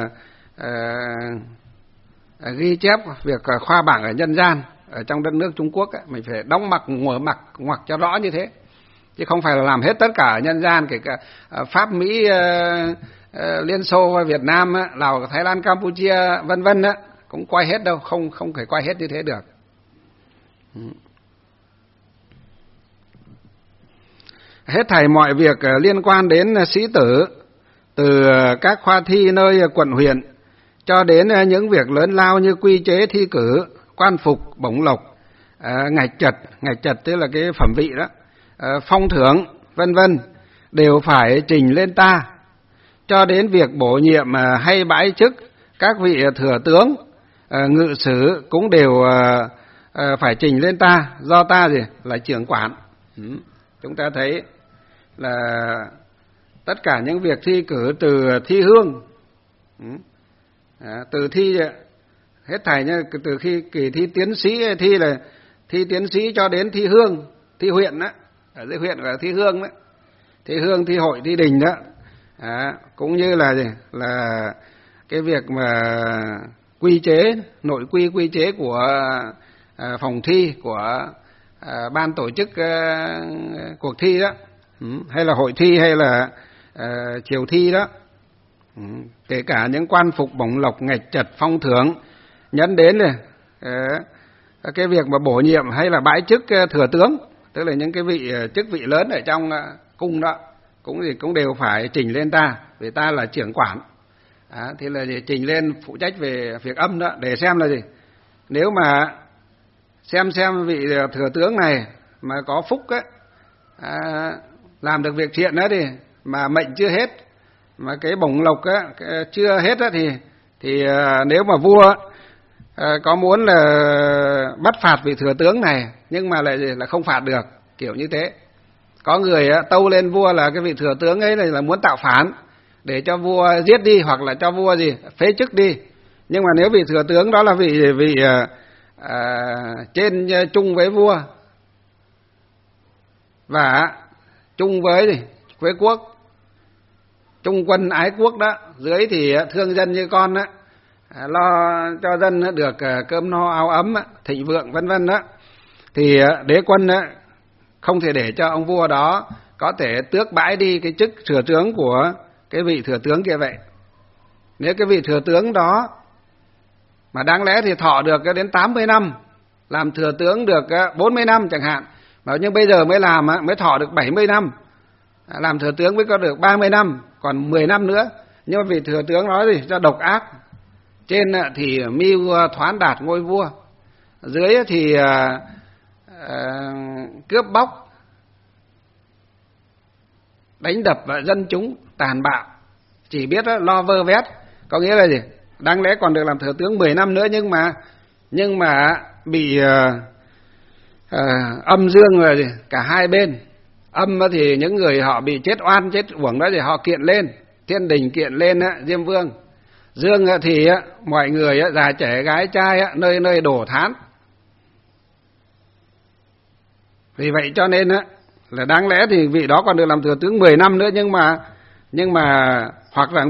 B: ghi chép việc khoa bảng ở nhân gian ở trong đất nước Trung Quốc ấy. Mình phải đóng mặc mở mặc ngoặc cho rõ như thế, chứ không phải là làm hết tất cả ở nhân gian, kể cả Pháp, Mỹ, Liên Xô và Việt Nam, Lào, Thái Lan, Campuchia vân vân á, cũng quay hết đâu, không thể quay hết như thế được. Hết thảy mọi việc liên quan đến sĩ tử, từ các khoa thi nơi quận huyện cho đến những việc lớn lao như quy chế thi cử, quan phục, bổng lộc, ngạch trật tức là cái phẩm vị đó, phong thưởng vân vân, đều phải trình lên ta. Cho đến việc bổ nhiệm hay bãi chức các vị thừa tướng, ngự sử cũng đều phải trình lên ta, do ta gì là trưởng quản. Chúng ta thấy là tất cả những việc thi cử, từ thi hương, từ thi hết thảy nhá, từ khi kỳ thi tiến sĩ, thi là thi tiến sĩ cho đến thi hương, thi huyện đó, ở dưới huyện là thi hương đó, thi hương, thi hội, thi đình đó, cũng như là cái việc mà quy chế, nội quy chế của phòng thi, của ban tổ chức cuộc thi đó, hay là hội thi, hay là chiều thi đó, kể cả những quan phục, bổng lộc, ngạch trật, phong thưởng, nhấn đến này cái việc mà bổ nhiệm hay là bãi chức thừa tướng, tức là những cái chức vị lớn ở trong cung đó cũng đều phải trình lên ta, vì ta là trưởng quản. Thì là trình lên phụ trách về việc âm đó, để xem là gì, nếu mà xem vị thừa tướng này mà có phúc ấy, làm được việc thiện đó, thì mà mệnh chưa hết, mà cái bổng lộc á chưa hết á, thì nếu mà vua có muốn là bắt phạt vị thừa tướng này, nhưng mà lại là không phạt được, kiểu như thế. Có người tâu lên vua là cái vị thừa tướng ấy là muốn tạo phản để cho vua giết đi, hoặc là cho vua phế chức đi. Nhưng mà nếu vị thừa tướng đó là vị trên chung với vua và chung với quế quốc, trung quân ái quốc đó, dưới thì thương dân như con đó, lo cho dân được cơm no áo ấm, thịnh vượng vân vân đó, thì đế quân không thể để cho ông vua đó có thể tước bãi đi cái chức thừa tướng của cái vị thừa tướng kia vậy. Nếu cái vị thừa tướng đó mà đáng lẽ thì thọ được đến 80 năm, làm thừa tướng được 40 năm chẳng hạn, nhưng bây giờ mới làm mới thọ được 70 năm, làm thừa tướng mới có được 30 năm, còn 10 năm nữa. Nhưng mà vị thừa tướng nói gì cho độc ác, trên thì mưu thoán đạt ngôi vua, dưới thì cướp bóc, đánh đập dân chúng tàn bạo, chỉ biết lo vơ vét. Có nghĩa là gì, đáng lẽ còn được làm thừa tướng 10 năm nữa, nhưng mà bị âm dương rồi cả hai bên. Âm thì những người họ bị chết oan chết uổng đó thì họ kiện lên thiên đình, kiện lên Diêm Vương. Dương thì mọi người già trẻ gái trai nơi nơi đổ thán. Vì vậy cho nên là đáng lẽ thì vị đó còn được làm thừa tướng 10 năm nữa, nhưng mà hoặc là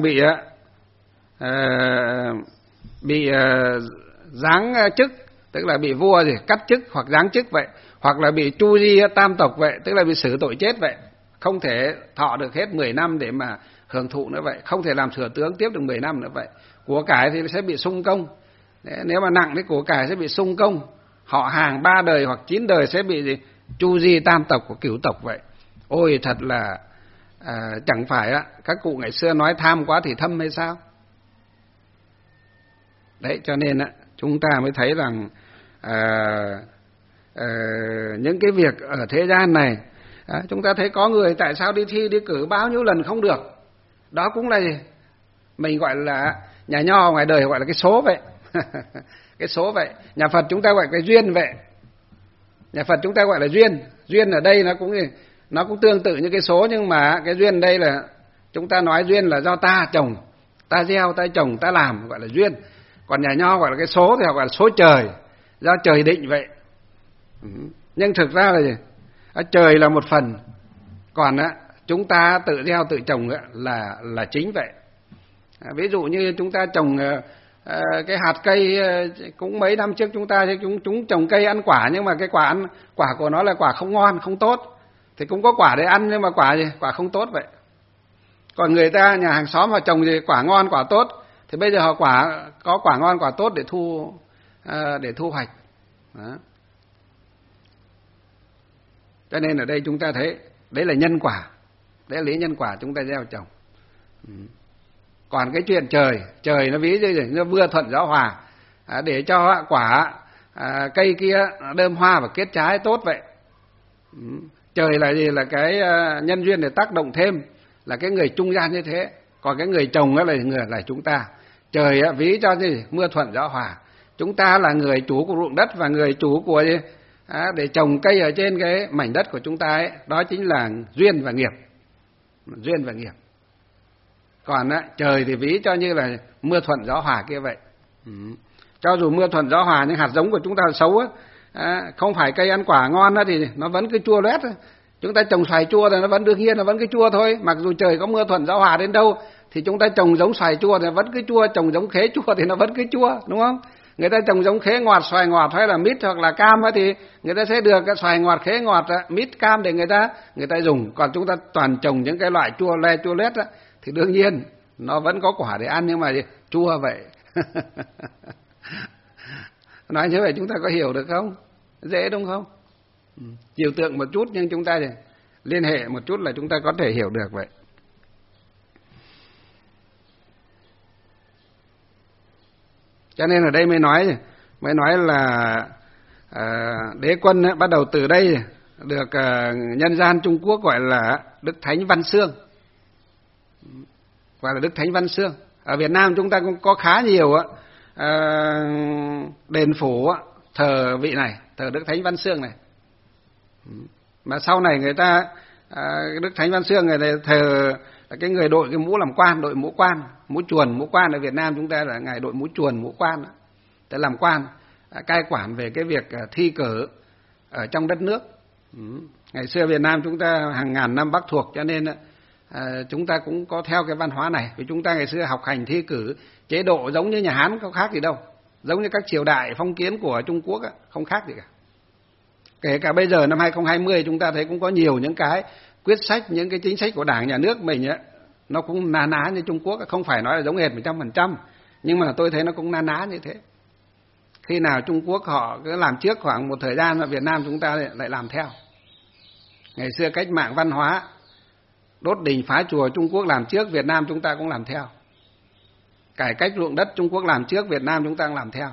B: bị giáng chức, tức là bị vua cắt chức hoặc giáng chức vậy, hoặc là bị tru di tam tộc vậy, tức là bị xử tội chết vậy, không thể thọ được hết 10 năm để mà hưởng thụ nữa vậy, không thể làm thừa tướng tiếp được 10 năm nữa vậy. Của cải thì sẽ bị sung công. Nếu mà nặng thì của cải sẽ bị sung công, họ hàng 3 đời hoặc 9 đời sẽ bị tru di tam tộc của cửu tộc vậy. Ôi thật là chẳng phải các cụ ngày xưa nói tham quá thì thâm hay sao? Đấy, cho nên chúng ta mới thấy rằng những cái việc ở thế gian này, chúng ta thấy có người tại sao đi thi đi cử bao nhiêu lần không được, đó cũng là gì? Mình gọi là nhà nho ngoài đời gọi là cái số vậy. Cái số vậy. Nhà Phật chúng ta gọi cái duyên vậy. Nhà Phật chúng ta gọi là duyên. Duyên ở đây nó cũng tương tự như cái số, nhưng mà cái duyên đây là chúng ta nói duyên là do ta trồng, ta gieo, ta trồng, ta làm, gọi là duyên. Còn nhà nho gọi là cái số thì họ gọi là số trời, do trời định vậy. Nhưng thực ra là gì? Trời là một phần, còn chúng ta tự gieo tự trồng là chính vậy. Ví dụ như chúng ta trồng cái hạt cây, cũng mấy năm trước chúng trồng cây ăn quả, nhưng mà cái quả của nó là quả không ngon, không tốt, thì cũng có quả để ăn, nhưng mà quả không tốt vậy. Còn người ta nhà hàng xóm họ trồng gì quả ngon quả tốt, thì bây giờ họ có quả ngon quả tốt để thu hoạch. Đó. Cho nên ở đây chúng ta thấy đấy là nhân quả, đấy là lý nhân quả chúng ta gieo trồng. Còn cái chuyện trời nó ví như nó mưa thuận gió hòa, để cho quả cây kia đơm hoa và kết trái tốt vậy. Trời là gì? Là cái nhân duyên để tác động thêm, là cái người trung gian như thế. Còn cái người trồng đó là chúng ta. Trời ví cho gì? Mưa thuận gió hòa. Chúng ta là người chủ của ruộng đất và người chủ của gì? Để trồng cây ở trên cái mảnh đất của chúng ta ấy, đó chính là duyên và nghiệp. Duyên và nghiệp. Còn trời thì ví cho như là mưa thuận gió hòa kia vậy. Cho dù mưa thuận gió hòa nhưng hạt giống của chúng ta xấu á, không phải cây ăn quả ngon á thì nó vẫn cứ chua loét. Chúng ta trồng xoài chua thì nó vẫn đương nhiên nó vẫn cứ chua thôi. Mặc dù trời có mưa thuận gió hòa đến đâu thì chúng ta trồng giống xoài chua thì nó vẫn cứ chua, trồng giống khế chua thì nó vẫn cứ chua, đúng không? Người ta trồng giống khế ngọt, xoài ngọt hay là mít hoặc là cam á thì người ta sẽ được cái xoài ngọt, khế ngọt, mít, cam để người ta dùng. Còn chúng ta toàn trồng những cái loại chua le chua lét á thì đương nhiên nó vẫn có quả để ăn nhưng mà chua vậy. Nói như vậy chúng ta có hiểu được không? Dễ đúng không? Trừu tượng một chút nhưng chúng ta liên hệ một chút là chúng ta có thể hiểu được vậy. Cho nên ở đây mới nói là đế quân ấy, bắt đầu từ đây được nhân gian Trung Quốc gọi là Đức Thánh Văn Xương, gọi là Đức Thánh Văn Xương. Ở Việt Nam chúng ta cũng có khá nhiều đền phủ thờ vị này, thờ Đức Thánh Văn Xương này. Mà sau này người ta Đức Thánh Văn Xương người này thờ là cái người đội cái mũ làm quan, đội mũ quan, mũ chuồn, mũ quan. Ở Việt Nam chúng ta là ngài đội mũ chuồn, mũ quan để làm quan, cai quản về cái việc thi cử ở trong đất nước. Ngày xưa Việt Nam chúng ta hàng ngàn năm Bắc thuộc, cho nên chúng ta cũng có theo cái văn hóa này. Vì chúng ta ngày xưa học hành thi cử chế độ giống như nhà Hán, không khác gì đâu, giống như các triều đại phong kiến của Trung Quốc không khác gì cả. Kể cả bây giờ năm 2020 chúng ta thấy cũng có nhiều những cái quyết sách, những cái chính sách của Đảng nhà nước mình nó cũng na ná như Trung Quốc, không phải nói là giống hệt 100%, nhưng mà tôi thấy nó cũng na ná như thế. Khi nào Trung Quốc họ cứ làm trước khoảng một thời gian, ở Việt Nam chúng ta lại làm theo. Ngày xưa cách mạng văn hóa, đốt đình phá chùa Trung Quốc làm trước, Việt Nam chúng ta cũng làm theo. Cải cách ruộng đất Trung Quốc làm trước, Việt Nam chúng ta cũng làm theo.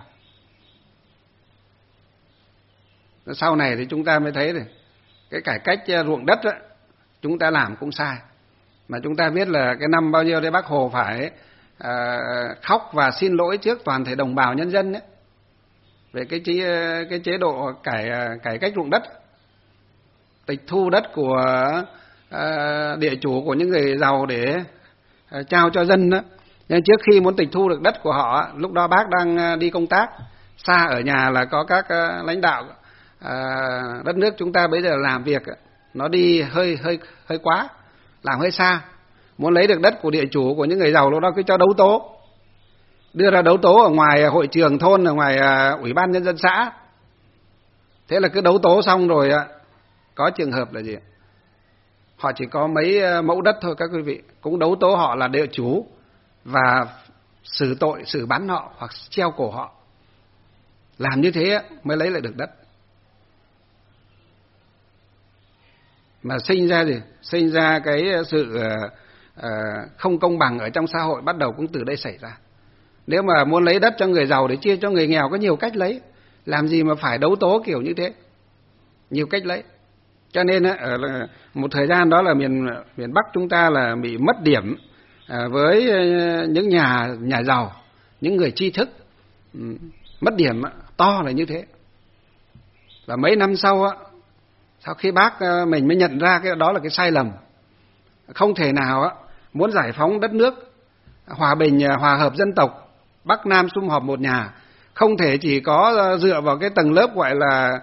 B: Sau này thì chúng ta mới thấy này, cái cải cách ruộng đất chúng ta làm cũng sai. Mà chúng ta biết là cái năm bao nhiêu đấy Bác Hồ phải khóc và xin lỗi trước toàn thể đồng bào nhân dân đấy, về cái chế độ cải cách ruộng đất, tịch thu đất của địa chủ của những người giàu để trao cho dân đó. Nhưng trước khi muốn tịch thu được đất của họ, lúc đó bác đang đi công tác xa, ở nhà là có các lãnh đạo đất nước chúng ta bây giờ làm việc nó đi hơi quá, làm hơi xa. Muốn lấy được đất của địa chủ của những người giàu, lúc đó cứ cho đấu tố, đưa ra đấu tố ở ngoài hội trường thôn, ở ngoài ủy ban nhân dân xã. Thế là cứ đấu tố xong rồi có trường hợp là gì, họ chỉ có mấy mẫu đất thôi các quý vị, cũng đấu tố họ là địa chủ và xử tội, xử bắn họ hoặc treo cổ họ. Làm như thế mới lấy lại được đất. Mà sinh ra cái sự không công bằng ở trong xã hội bắt đầu cũng từ đây xảy ra. Nếu mà muốn lấy đất cho người giàu để chia cho người nghèo có nhiều cách lấy, làm gì mà phải đấu tố kiểu như thế, nhiều cách lấy. Cho nên ở một thời gian đó là miền Bắc chúng ta là bị mất điểm với những nhà giàu, những người tri thức, mất điểm to là như thế. Và mấy năm sau khi bác mình mới nhận ra cái đó là cái sai lầm. Không thể nào muốn giải phóng đất nước, hòa bình, hòa hợp dân tộc, Bắc Nam sum họp một nhà, không thể chỉ có dựa vào cái tầng lớp gọi là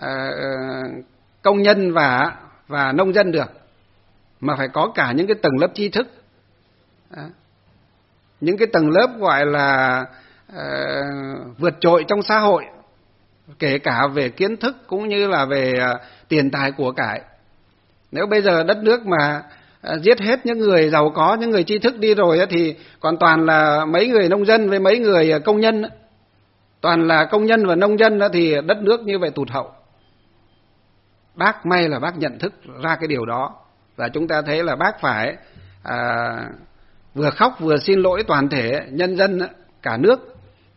B: công nhân và nông dân được, mà phải có cả những cái tầng lớp tri thức, những cái tầng lớp gọi là vượt trội trong xã hội, kể cả về kiến thức cũng như là về tiền tài của cải. Nếu bây giờ đất nước mà giết hết những người giàu có, những người tri thức đi rồi thì còn toàn là mấy người nông dân với mấy người công nhân, toàn là công nhân và nông dân thì đất nước như vậy tụt hậu. Bác may là bác nhận thức ra cái điều đó, và chúng ta thấy là bác phải vừa khóc vừa xin lỗi toàn thể nhân dân cả nước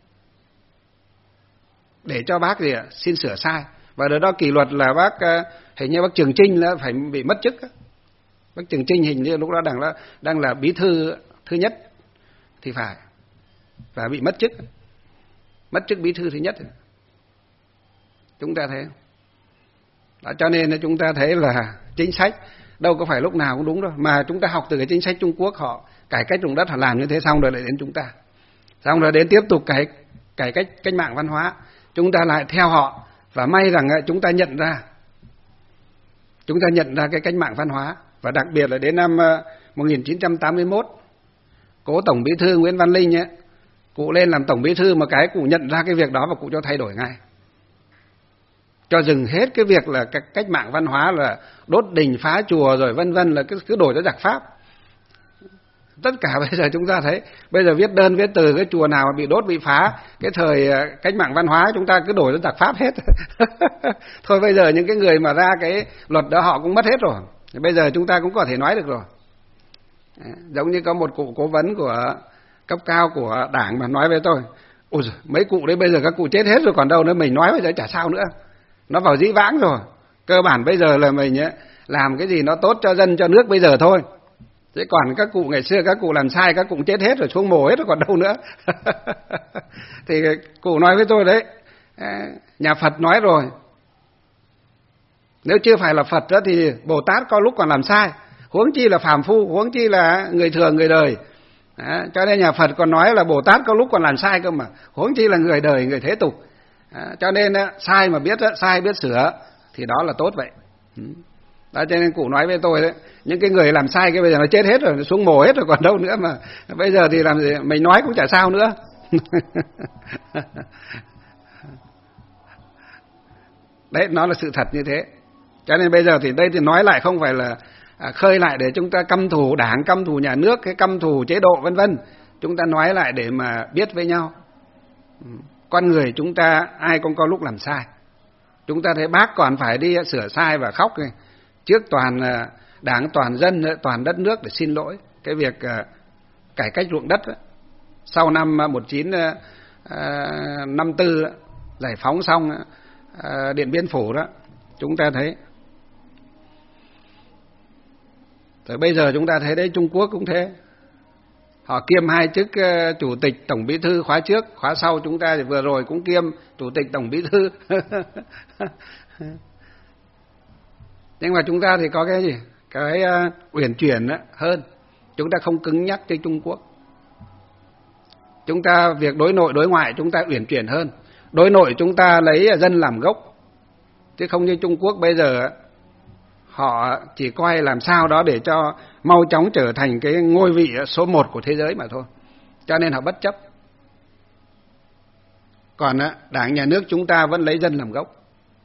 B: để cho bác xin sửa sai. Và đợt đó kỷ luật là bác, hình như bác Trường Chinh là phải bị mất chức. Bác Trường Chinh hình như lúc đó đang là bí thư thứ nhất thì phải, và bị mất chức bí thư thứ nhất. Chúng ta thấy đó, cho nên chúng ta thấy là chính sách đâu có phải lúc nào cũng đúng đâu, mà chúng ta học từ cái chính sách Trung Quốc, họ cải cách ruộng đất họ làm như thế, xong rồi lại đến chúng ta, xong rồi đến tiếp tục cải cách mạng văn hóa, chúng ta lại theo họ, và may rằng chúng ta nhận ra cái cách mạng văn hóa. Và đặc biệt là đến năm 1981, cố Tổng Bí thư Nguyễn Văn Linh ấy, cụ lên làm Tổng Bí thư, mà cái cụ nhận ra cái việc đó và cụ cho thay đổi ngay, cho dừng hết cái việc là cách mạng văn hóa là đốt đình phá chùa rồi vân vân, là cứ đổi cho giặc Pháp. Tất cả bây giờ chúng ta thấy, bây giờ viết đơn viết từ cái chùa nào bị đốt bị phá, cái thời cách mạng văn hóa chúng ta cứ đổi cho giặc Pháp hết. Thôi bây giờ những cái người mà ra cái luật đó họ cũng mất hết rồi, bây giờ chúng ta cũng có thể nói được rồi. Giống như có một cụ cố vấn của cấp cao của Đảng mà nói với tôi: ôi giời, mấy cụ đấy bây giờ các cụ chết hết rồi còn đâu nữa, mình nói bây giờ chả sao nữa, nó vào dĩ vãng rồi. Cơ bản bây giờ là mình làm cái gì nó tốt cho dân cho nước bây giờ thôi, chứ còn các cụ ngày xưa các cụ làm sai các cụ chết hết rồi, xuống mồ hết rồi còn đâu nữa. Thì cụ nói với tôi đấy, nhà Phật nói rồi, nếu chưa phải là Phật đó thì Bồ Tát có lúc còn làm sai, huống chi là phàm phu, huống chi là người thường người đời. Cho nên nhà Phật còn nói là Bồ Tát có lúc còn làm sai cơ mà, huống chi là người đời người thế tục. Cho nên sai mà biết sai biết sửa thì đó là tốt vậy. Đó, cho nên cụ nói với tôi đấy, những cái người làm sai cái bây giờ nó chết hết rồi, nó xuống mồ hết rồi còn đâu nữa, mà bây giờ thì làm gì, mình nói cũng chả sao nữa. Đấy, nó là sự thật như thế. Cho nên bây giờ thì đây thì nói lại không phải là khơi lại để chúng ta căm thù Đảng, căm thù nhà nước, cái căm thù chế độ vân vân. Chúng ta nói lại để mà biết với nhau. Con người chúng ta ai cũng có lúc làm sai. Chúng ta thấy Bác còn phải đi sửa sai và khóc này, trước toàn Đảng, toàn dân, toàn đất nước để xin lỗi cái việc cải cách ruộng đất. Sau năm 1954 giải phóng xong Điện Biên Phủ đó, chúng ta thấy. Rồi bây giờ chúng ta thấy đấy, Trung Quốc cũng thế. Họ kiêm hai chức chủ tịch tổng bí thư khóa trước, khóa sau chúng ta thì vừa rồi cũng kiêm chủ tịch tổng bí thư. Nhưng mà chúng ta thì có cái gì? Cái uyển chuyển hơn. Chúng ta không cứng nhắc như Trung Quốc. Chúng ta việc đối nội đối ngoại chúng ta uyển chuyển hơn. Đối nội chúng ta lấy dân làm gốc, chứ không như Trung Quốc bây giờ họ chỉ coi làm sao đó để cho mau chóng trở thành cái ngôi vị số 1 của thế giới mà thôi. Cho nên họ bất chấp. Còn Đảng nhà nước chúng ta vẫn lấy dân làm gốc.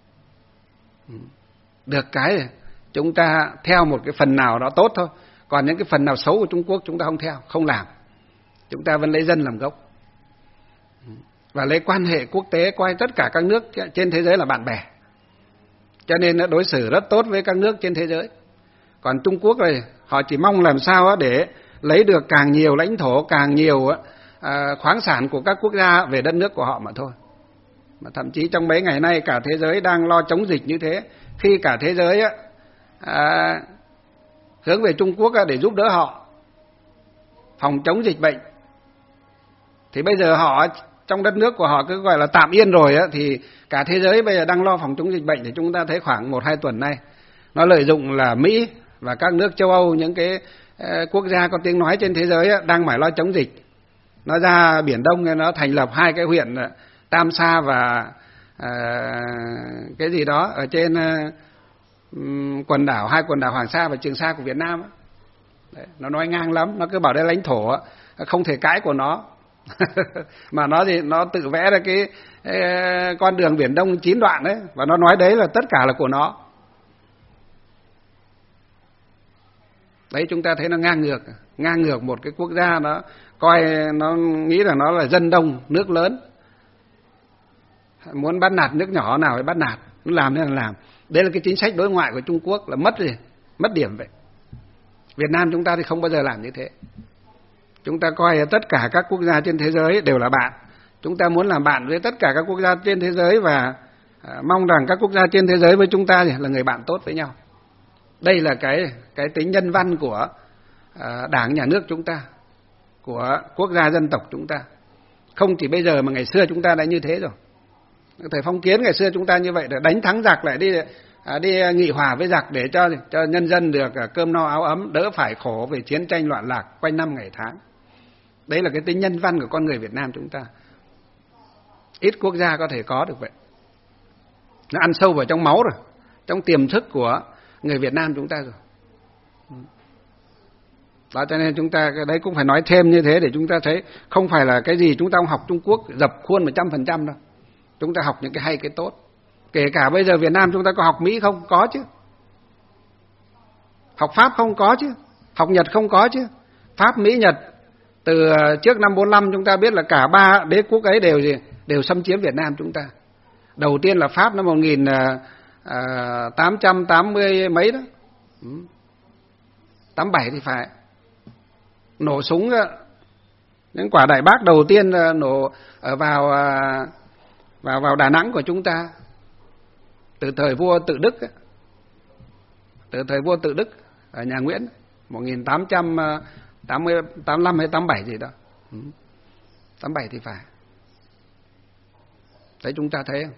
B: Được cái chúng ta theo một cái phần nào đó tốt thôi. Còn những cái phần nào xấu của Trung Quốc chúng ta không theo, không làm. Chúng ta vẫn lấy dân làm gốc. Và lấy quan hệ quốc tế coi tất cả các nước trên thế giới là bạn bè. Cho nên nó đối xử rất tốt với các nước trên thế giới. Còn Trung Quốc này, họ chỉ mong làm sao để lấy được càng nhiều lãnh thổ, càng nhiều khoáng sản của các quốc gia về đất nước của họ mà thôi. Mà thậm chí trong mấy ngày nay cả thế giới đang lo chống dịch như thế. Khi cả thế giới hướng về Trung Quốc để giúp đỡ họ phòng chống dịch bệnh, thì bây giờ họ trong đất nước của họ cứ gọi là tạm yên rồi thì cả thế giới bây giờ đang lo phòng chống dịch bệnh. Thì chúng ta thấy khoảng 1-2 tuần nay nó lợi dụng là Mỹ và các nước châu Âu, những cái quốc gia có tiếng nói trên thế giới đang mải lo chống dịch. Nó ra Biển Đông, nó thành lập 2 cái huyện Tam Sa và cái gì đó ở trên quần đảo, 2 quần đảo Hoàng Sa và Trường Sa của Việt Nam. Đấy, nó nói ngang lắm, nó cứ bảo đây lãnh thổ không thể cãi của nó. Mà nó thì nó tự vẽ ra cái con đường Biển Đông 9 đoạn đấy, và nó nói đấy là tất cả là của nó. Đấy, chúng ta thấy nó ngang ngược một cái quốc gia, nó coi, nó nghĩ là nó là dân đông, nước lớn, muốn bắt nạt nước nhỏ nào phải bắt nạt, nó làm thế là làm. Đấy là cái chính sách đối ngoại của Trung Quốc, là mất điểm vậy. Việt Nam chúng ta thì không bao giờ làm như thế. Chúng ta coi tất cả các quốc gia trên thế giới đều là bạn. Chúng ta muốn làm bạn với tất cả các quốc gia trên thế giới, và mong rằng các quốc gia trên thế giới với chúng ta là người bạn tốt với nhau. Đây là cái tính nhân văn của Đảng nhà nước chúng ta, của quốc gia dân tộc chúng ta. Không chỉ bây giờ mà ngày xưa chúng ta đã như thế rồi. Thời phong kiến ngày xưa chúng ta như vậy, để đánh thắng giặc lại đi nghị hòa với giặc để cho nhân dân được cơm no áo ấm, đỡ phải khổ về chiến tranh loạn lạc quanh năm ngày tháng. Đấy là cái tính nhân văn của con người Việt Nam chúng ta. Ít quốc gia có thể có được vậy. Nó ăn sâu vào trong máu rồi, trong tiềm thức của người Việt Nam chúng ta rồi. Đó, cho nên chúng ta cái đấy cũng phải nói thêm như thế để chúng ta thấy không phải là cái gì chúng ta học Trung Quốc dập khuôn 100% đâu. Chúng ta học những cái hay cái tốt. Kể cả bây giờ Việt Nam chúng ta có học Mỹ không? Có chứ. Học Pháp không? Có chứ. Học Nhật không? Có chứ. Pháp, Mỹ, Nhật từ trước năm 45 chúng ta biết là cả ba đế quốc ấy đều xâm chiếm Việt Nam chúng ta. Đầu tiên là Pháp năm 1880 mấy đó. 87 thì phải. Nổ súng, những quả đại bác đầu tiên nổ vào Đà Nẵng của chúng ta từ thời vua Tự Đức, từ thời vua Tự Đức ở nhà Nguyễn 1885 hay 87 gì đó, 87 thì phải. Đấy, chúng ta thấy không?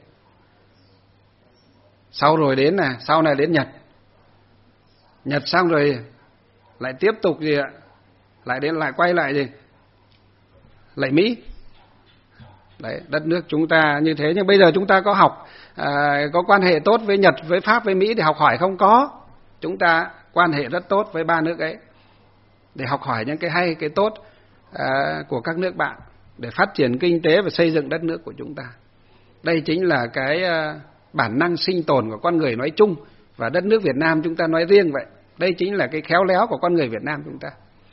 B: Sau này đến Nhật xong rồi lại tiếp tục gì ạ? Lại quay lại gì? Lại Mỹ. Đấy, đất nước chúng ta như thế. Nhưng bây giờ chúng ta có học có quan hệ tốt với Nhật, với Pháp, với Mỹ để học hỏi không? Có. Chúng ta quan hệ rất tốt với ba nước ấy để học hỏi những cái hay, cái tốt của các nước bạn để phát triển kinh tế và xây dựng đất nước của chúng ta. Đây chính là cái bản năng sinh tồn của con người nói chung và đất nước Việt Nam chúng ta nói riêng vậy. Đây chính là cái khéo léo của con người Việt Nam chúng ta.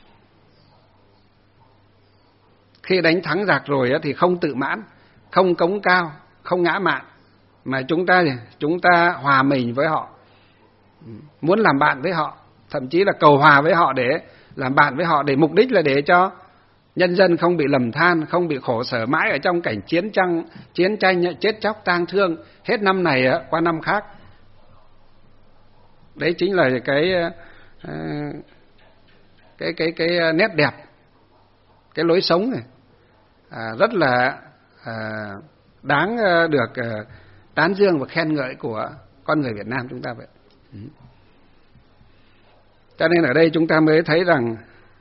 B: Khi đánh thắng giặc rồi thì không tự mãn, không cống cao, không ngã mạn, mà chúng ta hòa mình với họ, muốn làm bạn với họ, thậm chí là cầu hòa với họ để làm bạn với họ, để mục đích là để cho nhân dân không bị lầm than, không bị khổ sở mãi ở trong cảnh chiến tranh chết chóc tang thương hết năm này qua năm khác. Đấy chính là cái nét đẹp, cái lối sống này rất là đáng được tán dương và khen ngợi của con người Việt Nam chúng ta vậy. Cho nên ở đây chúng ta mới thấy rằng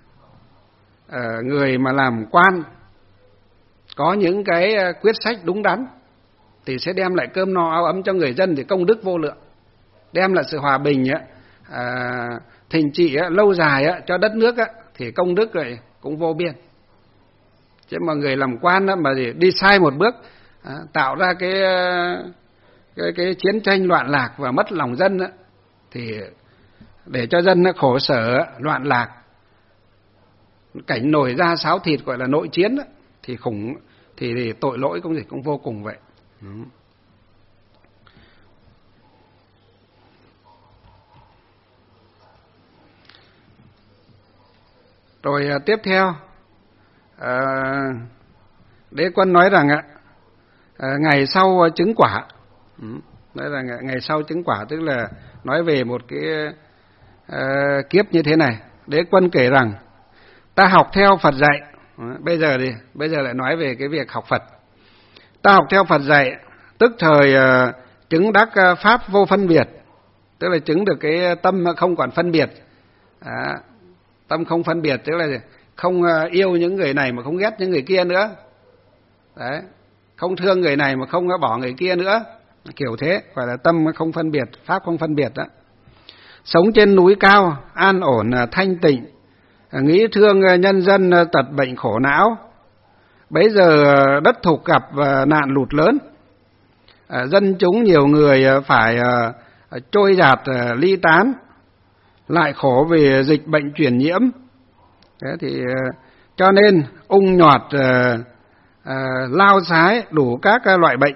B: người mà làm quan có những cái quyết sách đúng đắn thì sẽ đem lại cơm no áo ấm cho người dân, thì công đức vô lượng, đem lại sự hòa bình thịnh trị lâu dài cho đất nước thì công đức lại cũng vô biên. Chứ mà người làm quan mà đi sai một bước tạo ra cái chiến tranh loạn lạc và mất lòng dân thì để cho dân nó khổ sở loạn lạc, cảnh nổi da sáo thịt gọi là nội chiến thì tội lỗi cũng vô cùng vậy. Rồi tiếp theo Đế Quân nói rằng ngày sau chứng quả. Đấy là ngày sau chứng quả, tức là nói về một cái kiếp như thế này. Đế Quân kể rằng ta học theo Phật dạy. Bây giờ lại nói về cái việc học Phật. Ta học theo Phật dạy, tức thời chứng đắc pháp vô phân biệt, tức là chứng được cái tâm không còn phân biệt. Tâm không phân biệt tức là không yêu những người này mà không ghét những người kia nữa. Đấy, không thương người này mà không bỏ người kia nữa. Kiểu thế, gọi là tâm không phân biệt, pháp không phân biệt đó. Sống trên núi cao, an ổn thanh tịnh, nghĩ thương nhân dân tật bệnh khổ não. Bấy giờ đất thục gặp nạn lụt lớn, dân chúng nhiều người phải trôi dạt ly tán, lại khổ vì dịch bệnh truyền nhiễm. Thế thì cho nên ung nhọt lao sái đủ các loại bệnh.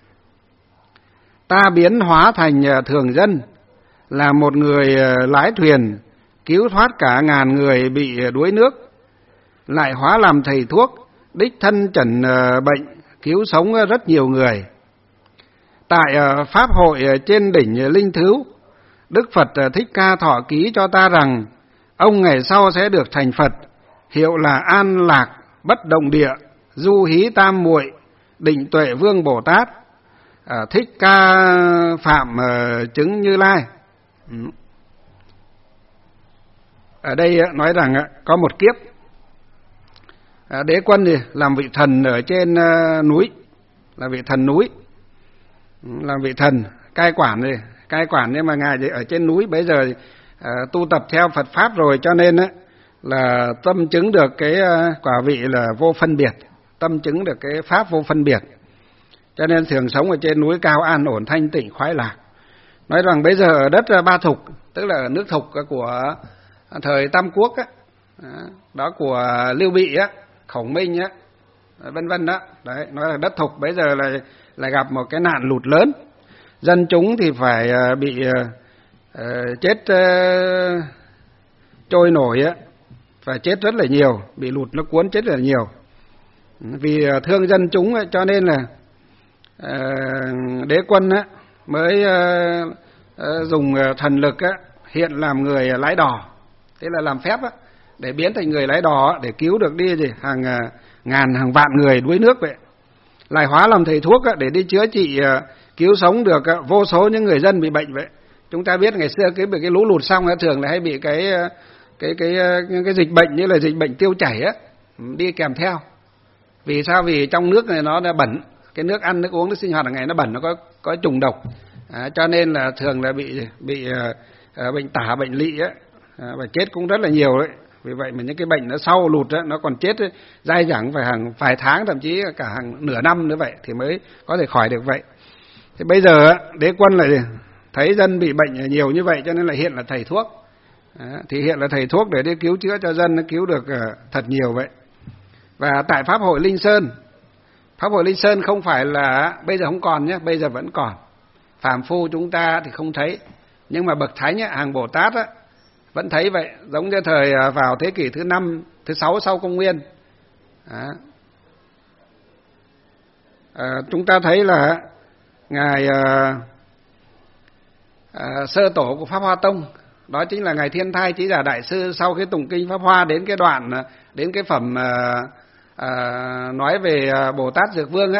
B: Ta biến hóa thành thường dân, là một người lái thuyền cứu thoát cả ngàn người bị đuối nước, lại hóa làm thầy thuốc đích thân chẩn bệnh, cứu sống rất nhiều người. Tại pháp hội trên đỉnh Linh Thứu, Đức Phật Thích Ca Thọ ký cho ta rằng ông ngày sau sẽ được thành Phật, hiệu là An Lạc Bất Động Địa Du Hí Tam Muội Định Tuệ Vương Bồ Tát, Thích Ca Phạm chứng Như Lai. Ở đây nói rằng có một kiếp Đế Quân thì làm vị thần ở trên núi, là vị thần núi, là vị thần cai quản, nhưng mà ngài thì ở trên núi bây giờ tu tập theo Phật pháp rồi, cho nên là tâm chứng được cái quả vị là vô phân biệt, tâm chứng được cái pháp vô phân biệt, cho nên thường sống ở trên núi cao an ổn thanh tịnh khoái lạc. Nói rằng bây giờ ở đất Ba Thục, tức là nước Thục của thời Tam Quốc đó của Lưu Bị Khổng Minh vân vân đó. Đấy, nói là đất Thục bây giờ là gặp một cái nạn lụt lớn, dân chúng thì phải bị chết trôi nổi phải chết rất là nhiều, bị lụt nó cuốn chết rất là nhiều. Vì thương dân chúng cho nên là đế quân mới dùng thần lực hiện làm người lái đò, thế là làm phép để biến thành người lái đò để cứu được đi hàng ngàn hàng vạn người đuối nước vậy, lại hóa làm thầy thuốc để đi chữa trị cứu sống được vô số những người dân bị bệnh vậy. Chúng ta biết ngày xưa cái lũ lụt xong thường là hay bị cái dịch bệnh như là dịch bệnh tiêu chảy đi kèm theo. Vì sao? Vì trong nước này nó đã bẩn, cái nước ăn nước uống nước sinh hoạt hàng ngày nó bẩn, nó có trùng độc, cho nên là thường là bị bệnh tả bệnh lỵ và chết cũng rất là nhiều đấy. Vì vậy mà những cái bệnh nó sau lụt nó còn chết dai dẳng phải hàng vài tháng, thậm chí cả hàng nửa năm nữa vậy thì mới có thể khỏi được vậy. Thì bây giờ đế quân lại thấy dân bị bệnh nhiều như vậy cho nên là hiện là thầy thuốc. Thì hiện là thầy thuốc để đi cứu chữa cho dân, nó cứu được thật nhiều vậy. Và tại Pháp hội Linh Sơn, Pháp hội Linh Sơn không phải là bây giờ không còn nhé, bây giờ vẫn còn. Phàm phu chúng ta thì không thấy, nhưng mà bậc thánh hàng Bồ Tát vẫn thấy vậy. Giống như thời vào thế kỷ thứ 5, thứ 6 sau công nguyên, chúng ta thấy là ngài sơ tổ của Pháp Hoa Tông, đó chính là ngài Thiên Thai Chí Giả Đại Sư, sau khi tụng kinh Pháp Hoa đến cái đoạn, đến cái phẩm nói về Bồ Tát Dược Vương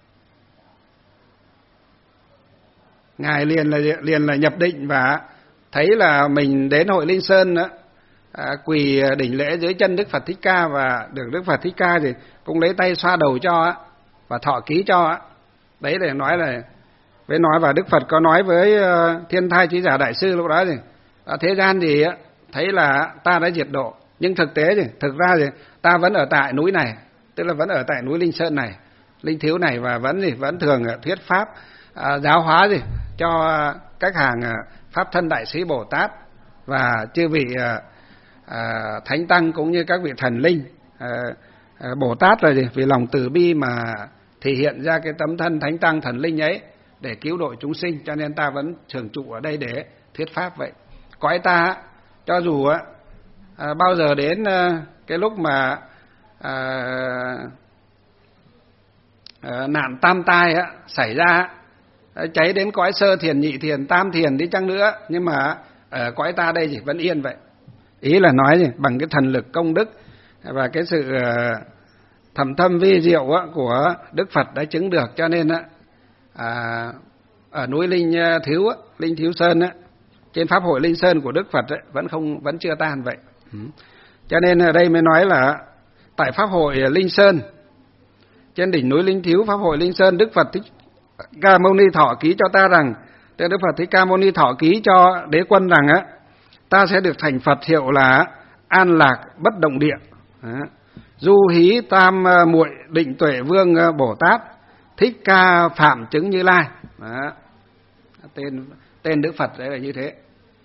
B: ngài liền là nhập định và thấy là mình đến hội Linh Sơn quỳ đỉnh lễ dưới chân Đức Phật Thích Ca, và được Đức Phật Thích Ca thì cũng lấy tay xoa đầu cho và thọ ký cho. Đấy để nói là với nói, và Đức Phật có nói với Thiên Thai Chí Giả Đại Sư lúc đó thì thế gian thì thấy là ta đã diệt độ, nhưng thực tế thì thực ra thì ta vẫn ở tại núi này, tức là vẫn ở tại núi Linh Sơn này, Linh Thiếu này, và vẫn thường thuyết pháp giáo hóa cho các hàng pháp thân đại sĩ Bồ Tát và chư vị thánh tăng cũng như các vị thần linh. Bồ Tát là vì lòng từ bi mà thể hiện ra cái tấm thân thánh tăng thần linh ấy để cứu độ chúng sinh, cho nên ta vẫn thường trụ ở đây để thuyết pháp vậy. Cõi ta cho dù bao giờ đến cái lúc mà nạn tam tai xảy ra, cháy đến cõi sơ thiền, nhị thiền, tam thiền đi chăng nữa, nhưng mà ở cõi ta đây thì vẫn yên vậy. Ý là nói bằng cái thần lực công đức và cái sự thầm thâm vi diệu của Đức Phật đã chứng được, cho nên ở núi Linh Thiếu Sơn trên Pháp hội Linh Sơn của Đức Phật vẫn chưa tan vậy. Cho nên ở đây mới nói là tại Pháp hội Linh Sơn, trên đỉnh núi Linh Thiếu Pháp hội Linh Sơn, Đức Phật Thích Ca Mâu Ni thọ ký cho ta rằng, Đức Phật Thích Ca Mâu Ni thọ ký cho đế quân rằng ta sẽ được thành Phật hiệu là An Lạc Bất Động Địa, Du Hí Tam Muội Định Tuệ Vương Bồ Tát Thích Ca Phạm Chứng Như Lai. Đó. Tên Đức Phật đấy là như thế.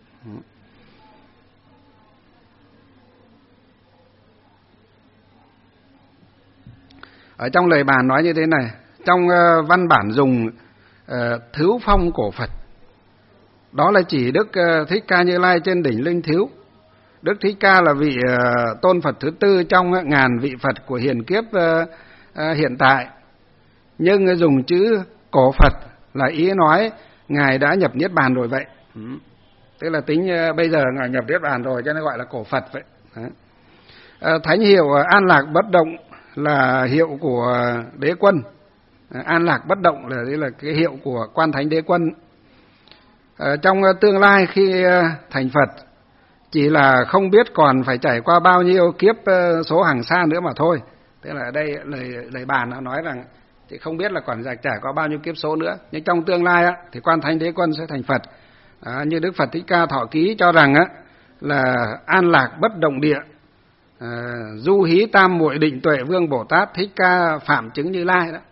B: Ở trong lời bàn nói như thế này, trong văn bản dùng Thứu Phong cổ Phật, đó là chỉ Đức Thích Ca Như Lai trên đỉnh Linh Thiếu. Đức Thích Ca là vị tôn Phật thứ tư trong ngàn vị Phật của hiền kiếp hiện tại, nhưng dùng chữ cổ Phật là ý nói ngài đã nhập niết bàn rồi vậy. Tức là tính bây giờ ngài nhập niết bàn rồi cho nên gọi là cổ Phật vậy. Thánh hiệu An Lạc Bất Động là hiệu của đế quân. An Lạc Bất Động là cái hiệu của Quan Thánh Đế Quân. Trong tương lai khi thành Phật, chỉ là không biết còn phải trải qua bao nhiêu kiếp số hàng xa nữa mà thôi. Tức là ở đây lời bàn nó nói rằng thì không biết là còn trải qua bao nhiêu kiếp số nữa. Nhưng trong tương lai á, thì Quan Thánh Đế Quân sẽ thành Phật. Như Đức Phật Thích Ca Thọ Ký cho rằng á, là an lạc bất động địa, du hí tam muội định tuệ vương Bồ Tát Thích Ca phạm chứng Như Lai đó.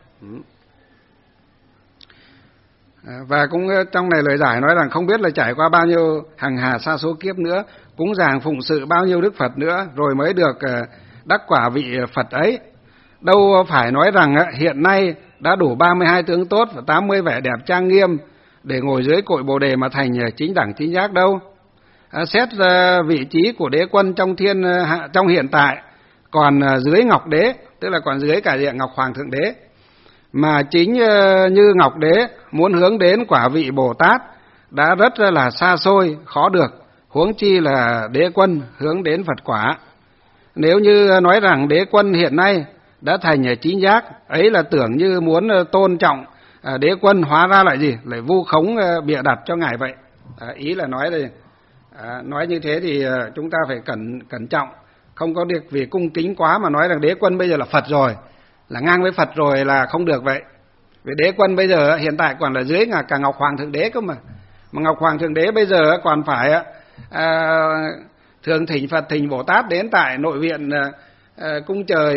B: Và cũng trong này lời giải nói rằng không biết là trải qua bao nhiêu hằng hà sa số kiếp nữa, cúng dường phụng sự bao nhiêu Đức Phật nữa rồi mới được đắc quả vị Phật ấy. Đâu phải nói rằng hiện nay đã đủ 32 tướng tốt và 80 vẻ đẹp trang nghiêm để ngồi dưới cội Bồ Đề mà thành chính đẳng chính giác đâu. Xét vị trí của Đế Quân trong hiện tại còn dưới Ngọc Đế, tức là còn dưới cả diện Ngọc Hoàng Thượng Đế. Mà chính như Ngọc Đế muốn hướng đến quả vị Bồ Tát đã rất là xa xôi, khó được, huống chi là Đế Quân hướng đến Phật quả. Nếu như nói rằng Đế Quân hiện nay đã thành chính giác, ấy là tưởng như muốn tôn trọng Đế Quân, hóa ra lại gì? Lại vu khống bịa đặt cho Ngài vậy. Ý là nói đây, nói như thế thì chúng ta phải cẩn trọng, không có được vì cung kính quá mà nói rằng Đế Quân bây giờ là Phật rồi, là ngang với Phật rồi là không được vậy. Vì Đế Quân bây giờ hiện tại còn là dưới cả Ngọc Hoàng Thượng Đế cơ mà Ngọc Hoàng Thượng Đế bây giờ còn phải thường thỉnh Phật thỉnh Bồ Tát đến tại nội viện cung trời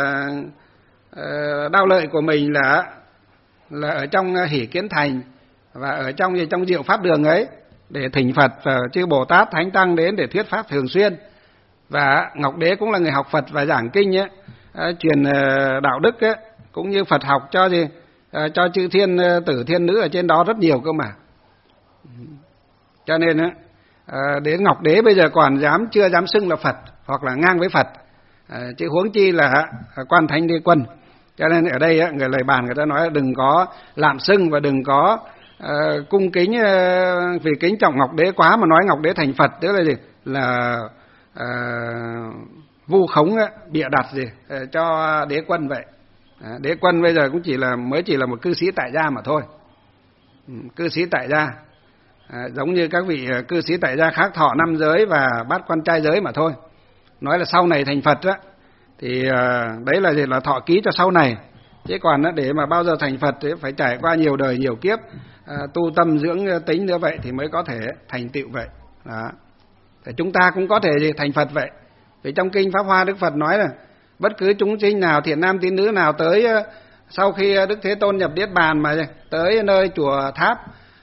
B: Đao Lợi của mình là ở trong Hỷ Kiến Thành và ở trong Diệu Pháp Đường ấy, để thỉnh Phật và chư Bồ Tát Thánh Tăng đến để thuyết pháp thường xuyên. Và Ngọc Đế cũng là người học Phật và giảng kinh ấy, truyền đạo đức ấy, cũng như Phật học cho chư thiên tử thiên nữ ở trên đó rất nhiều cơ mà. Cho nên đến Ngọc Đế bây giờ còn chưa dám xưng là Phật hoặc là ngang với Phật, chứ huống chi là Quan Thánh Đế Quân. Cho nên ở đây người lời bàn người ta nói là đừng có lạm xưng và đừng có cung kính vì kính trọng Ngọc Đế quá mà nói Ngọc Đế thành Phật, tức là gì? Là vu khống bịa đặt cho Đế Quân vậy. Đế Quân bây giờ cũng mới chỉ là một cư sĩ tại gia mà thôi. Cư sĩ tại gia, giống như các vị cư sĩ tại gia khác thọ 5 giới và bát quan trai giới mà thôi. Nói là sau này thành Phật á, thì đấy là gì? Là thọ ký cho sau này. Chứ còn để mà bao giờ thành Phật thì phải trải qua nhiều đời nhiều kiếp, tu tâm dưỡng tính nữa vậy thì mới có thể thành tựu vậy. Đó. Thì chúng ta cũng có thể thành Phật vậy. Vì trong kinh Pháp Hoa Đức Phật nói là bất cứ chúng sinh nào, thiện nam tín nữ nào tới sau khi Đức Thế Tôn nhập Niết Bàn mà tới nơi chùa tháp,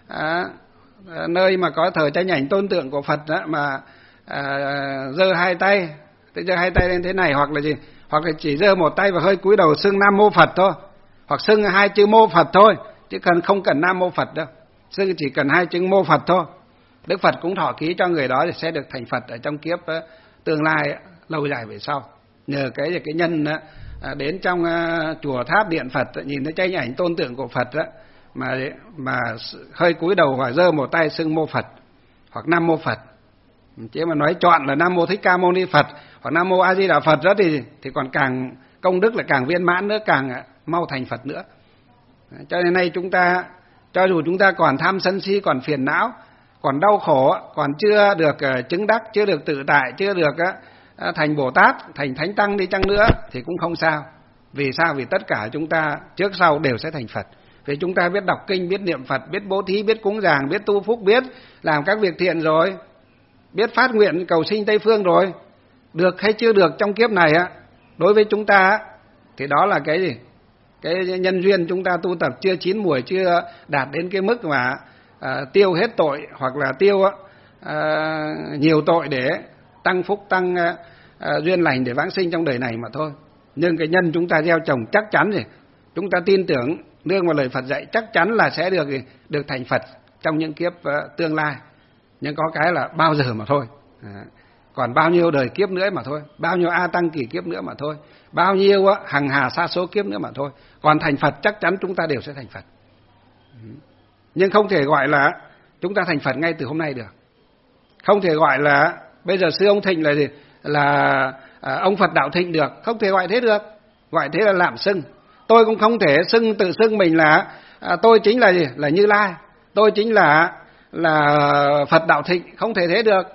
B: nơi mà có thờ tranh ảnh tôn tượng của Phật đó, mà giơ hai tay, giơ hai tay lên thế này hoặc là gì, hoặc là chỉ giơ một tay và hơi cúi đầu xưng Nam Mô Phật thôi, hoặc xưng hai chữ Mô Phật thôi, chứ không cần Nam Mô Phật đâu, xưng chỉ cần hai chữ Mô Phật thôi. Đức Phật cũng thọ ký cho người đó thì sẽ được thành Phật ở trong kiếp tương lai lâu dài về sau. Nhờ cái nhân đến trong chùa tháp điện Phật nhìn thấy tranh ảnh tôn tượng của Phật mà hơi cúi đầu hoặc giơ một tay xưng Mô Phật hoặc Nam Mô Phật. Chứ mà nói chọn là Nam Mô Thích Ca Mâu Ni Phật hoặc Nam Mô A Di Đà Phật đó thì còn càng công đức là càng viên mãn nữa, càng mau thành Phật nữa. Cho nên nay chúng ta, cho dù chúng ta còn tham sân si, còn phiền não, còn đau khổ, còn chưa được chứng đắc, chưa được tự tại, chưa được thành Bồ Tát, thành Thánh Tăng đi chăng nữa thì cũng không sao. Vì sao? Vì tất cả chúng ta trước sau đều sẽ thành Phật. Vì chúng ta biết đọc kinh, biết niệm Phật, biết bố thí, biết cúng dường, biết tu phúc, biết làm các việc thiện rồi, biết phát nguyện cầu sinh Tây Phương rồi. Được hay chưa được trong kiếp này đối với chúng ta thì đó là cái gì? Cái nhân duyên chúng ta tu tập chưa chín muồi, chưa đạt đến cái mức mà tiêu hết tội hoặc là tiêu nhiều tội để tăng phúc, tăng duyên lành để vãng sinh trong đời này mà thôi. Nhưng cái nhân chúng ta gieo trồng chắc chắn rồi, chúng ta tin tưởng nương vào lời Phật dạy chắc chắn là sẽ được thành Phật trong những kiếp tương lai. Nhưng có cái là bao giờ mà thôi, còn bao nhiêu đời kiếp nữa mà thôi, bao nhiêu A Tăng kỳ kiếp nữa mà thôi, bao nhiêu hằng hà sa số kiếp nữa mà thôi. Còn thành Phật chắc chắn chúng ta đều sẽ thành Phật. Nhưng không thể gọi là chúng ta thành Phật ngay từ hôm nay được. Không thể gọi là bây giờ sư ông Thịnh là gì? Là ông Phật Đạo Thịnh được. Không thể gọi thế được. Gọi thế là lạm xưng. Tôi cũng không thể tự xưng mình là tôi chính là gì? Là Như Lai. Tôi chính là Phật Đạo Thịnh. Không thể thế được.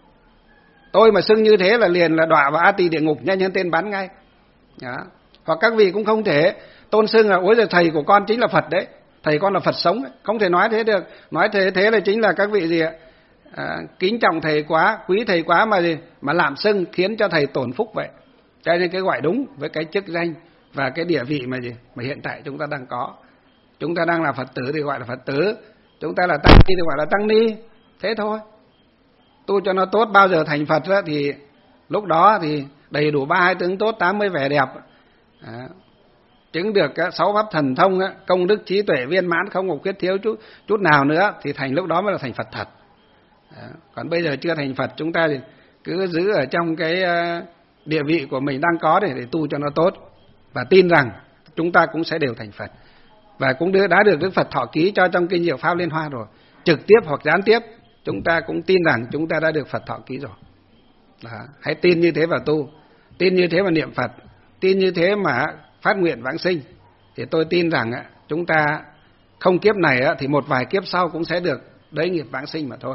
B: Tôi mà xưng như thế là liền là đọa vào A Tỳ địa ngục, nhanh hơn tên bắn ngay. Đó. Hoặc các vị cũng không thể tôn xưng là ôi giời thầy của con chính là Phật đấy, thầy con là Phật sống ấy. Không thể nói thế được. Nói thế là chính là các vị gì ạ? Kính trọng thầy quá, quý thầy quá mà lạm xưng khiến cho thầy tổn phúc vậy. Cho nên cái gọi đúng với cái chức danh và cái địa vị mà hiện tại chúng ta đang có. Chúng ta đang là Phật tử thì gọi là Phật tử, chúng ta là tăng ni thì gọi là tăng ni, thế thôi. Tu cho nó tốt, bao giờ thành Phật đó, thì lúc đó thì đầy đủ 32 tướng tốt, 80 vẻ đẹp, chứng được 6 pháp thần thông, công đức trí tuệ viên mãn, không có khuyết thiếu chút nào nữa, thì thành lúc đó mới là thành Phật thật. Còn bây giờ chưa thành Phật, chúng ta thì cứ giữ ở trong cái địa vị của mình đang có để tu cho nó tốt, và tin rằng chúng ta cũng sẽ đều thành Phật. Và cũng đã được Đức Phật thọ ký cho trong kinh Diệu Pháp Liên Hoa rồi, trực tiếp hoặc gián tiếp, chúng ta cũng tin rằng chúng ta đã được Phật thọ ký rồi. Hãy tin như thế và tu, tin như thế mà niệm Phật, tin như thế mà phát nguyện vãng sinh, thì tôi tin rằng chúng ta không kiếp này thì một vài kiếp sau cũng sẽ được đấy nghiệp vãng sinh mà thôi.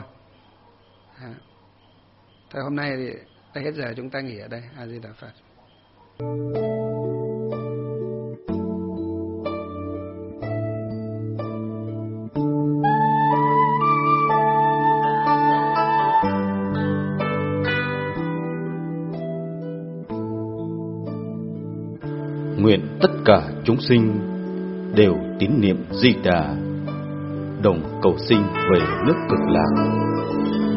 B: Thôi hôm nay thì đã hết giờ, chúng ta nghỉ ở đây. A Di Đà Phật.
A: Nguyện tất cả chúng sinh đều tín niệm Di Đà, đồng cầu sinh về nước Cực Lạc.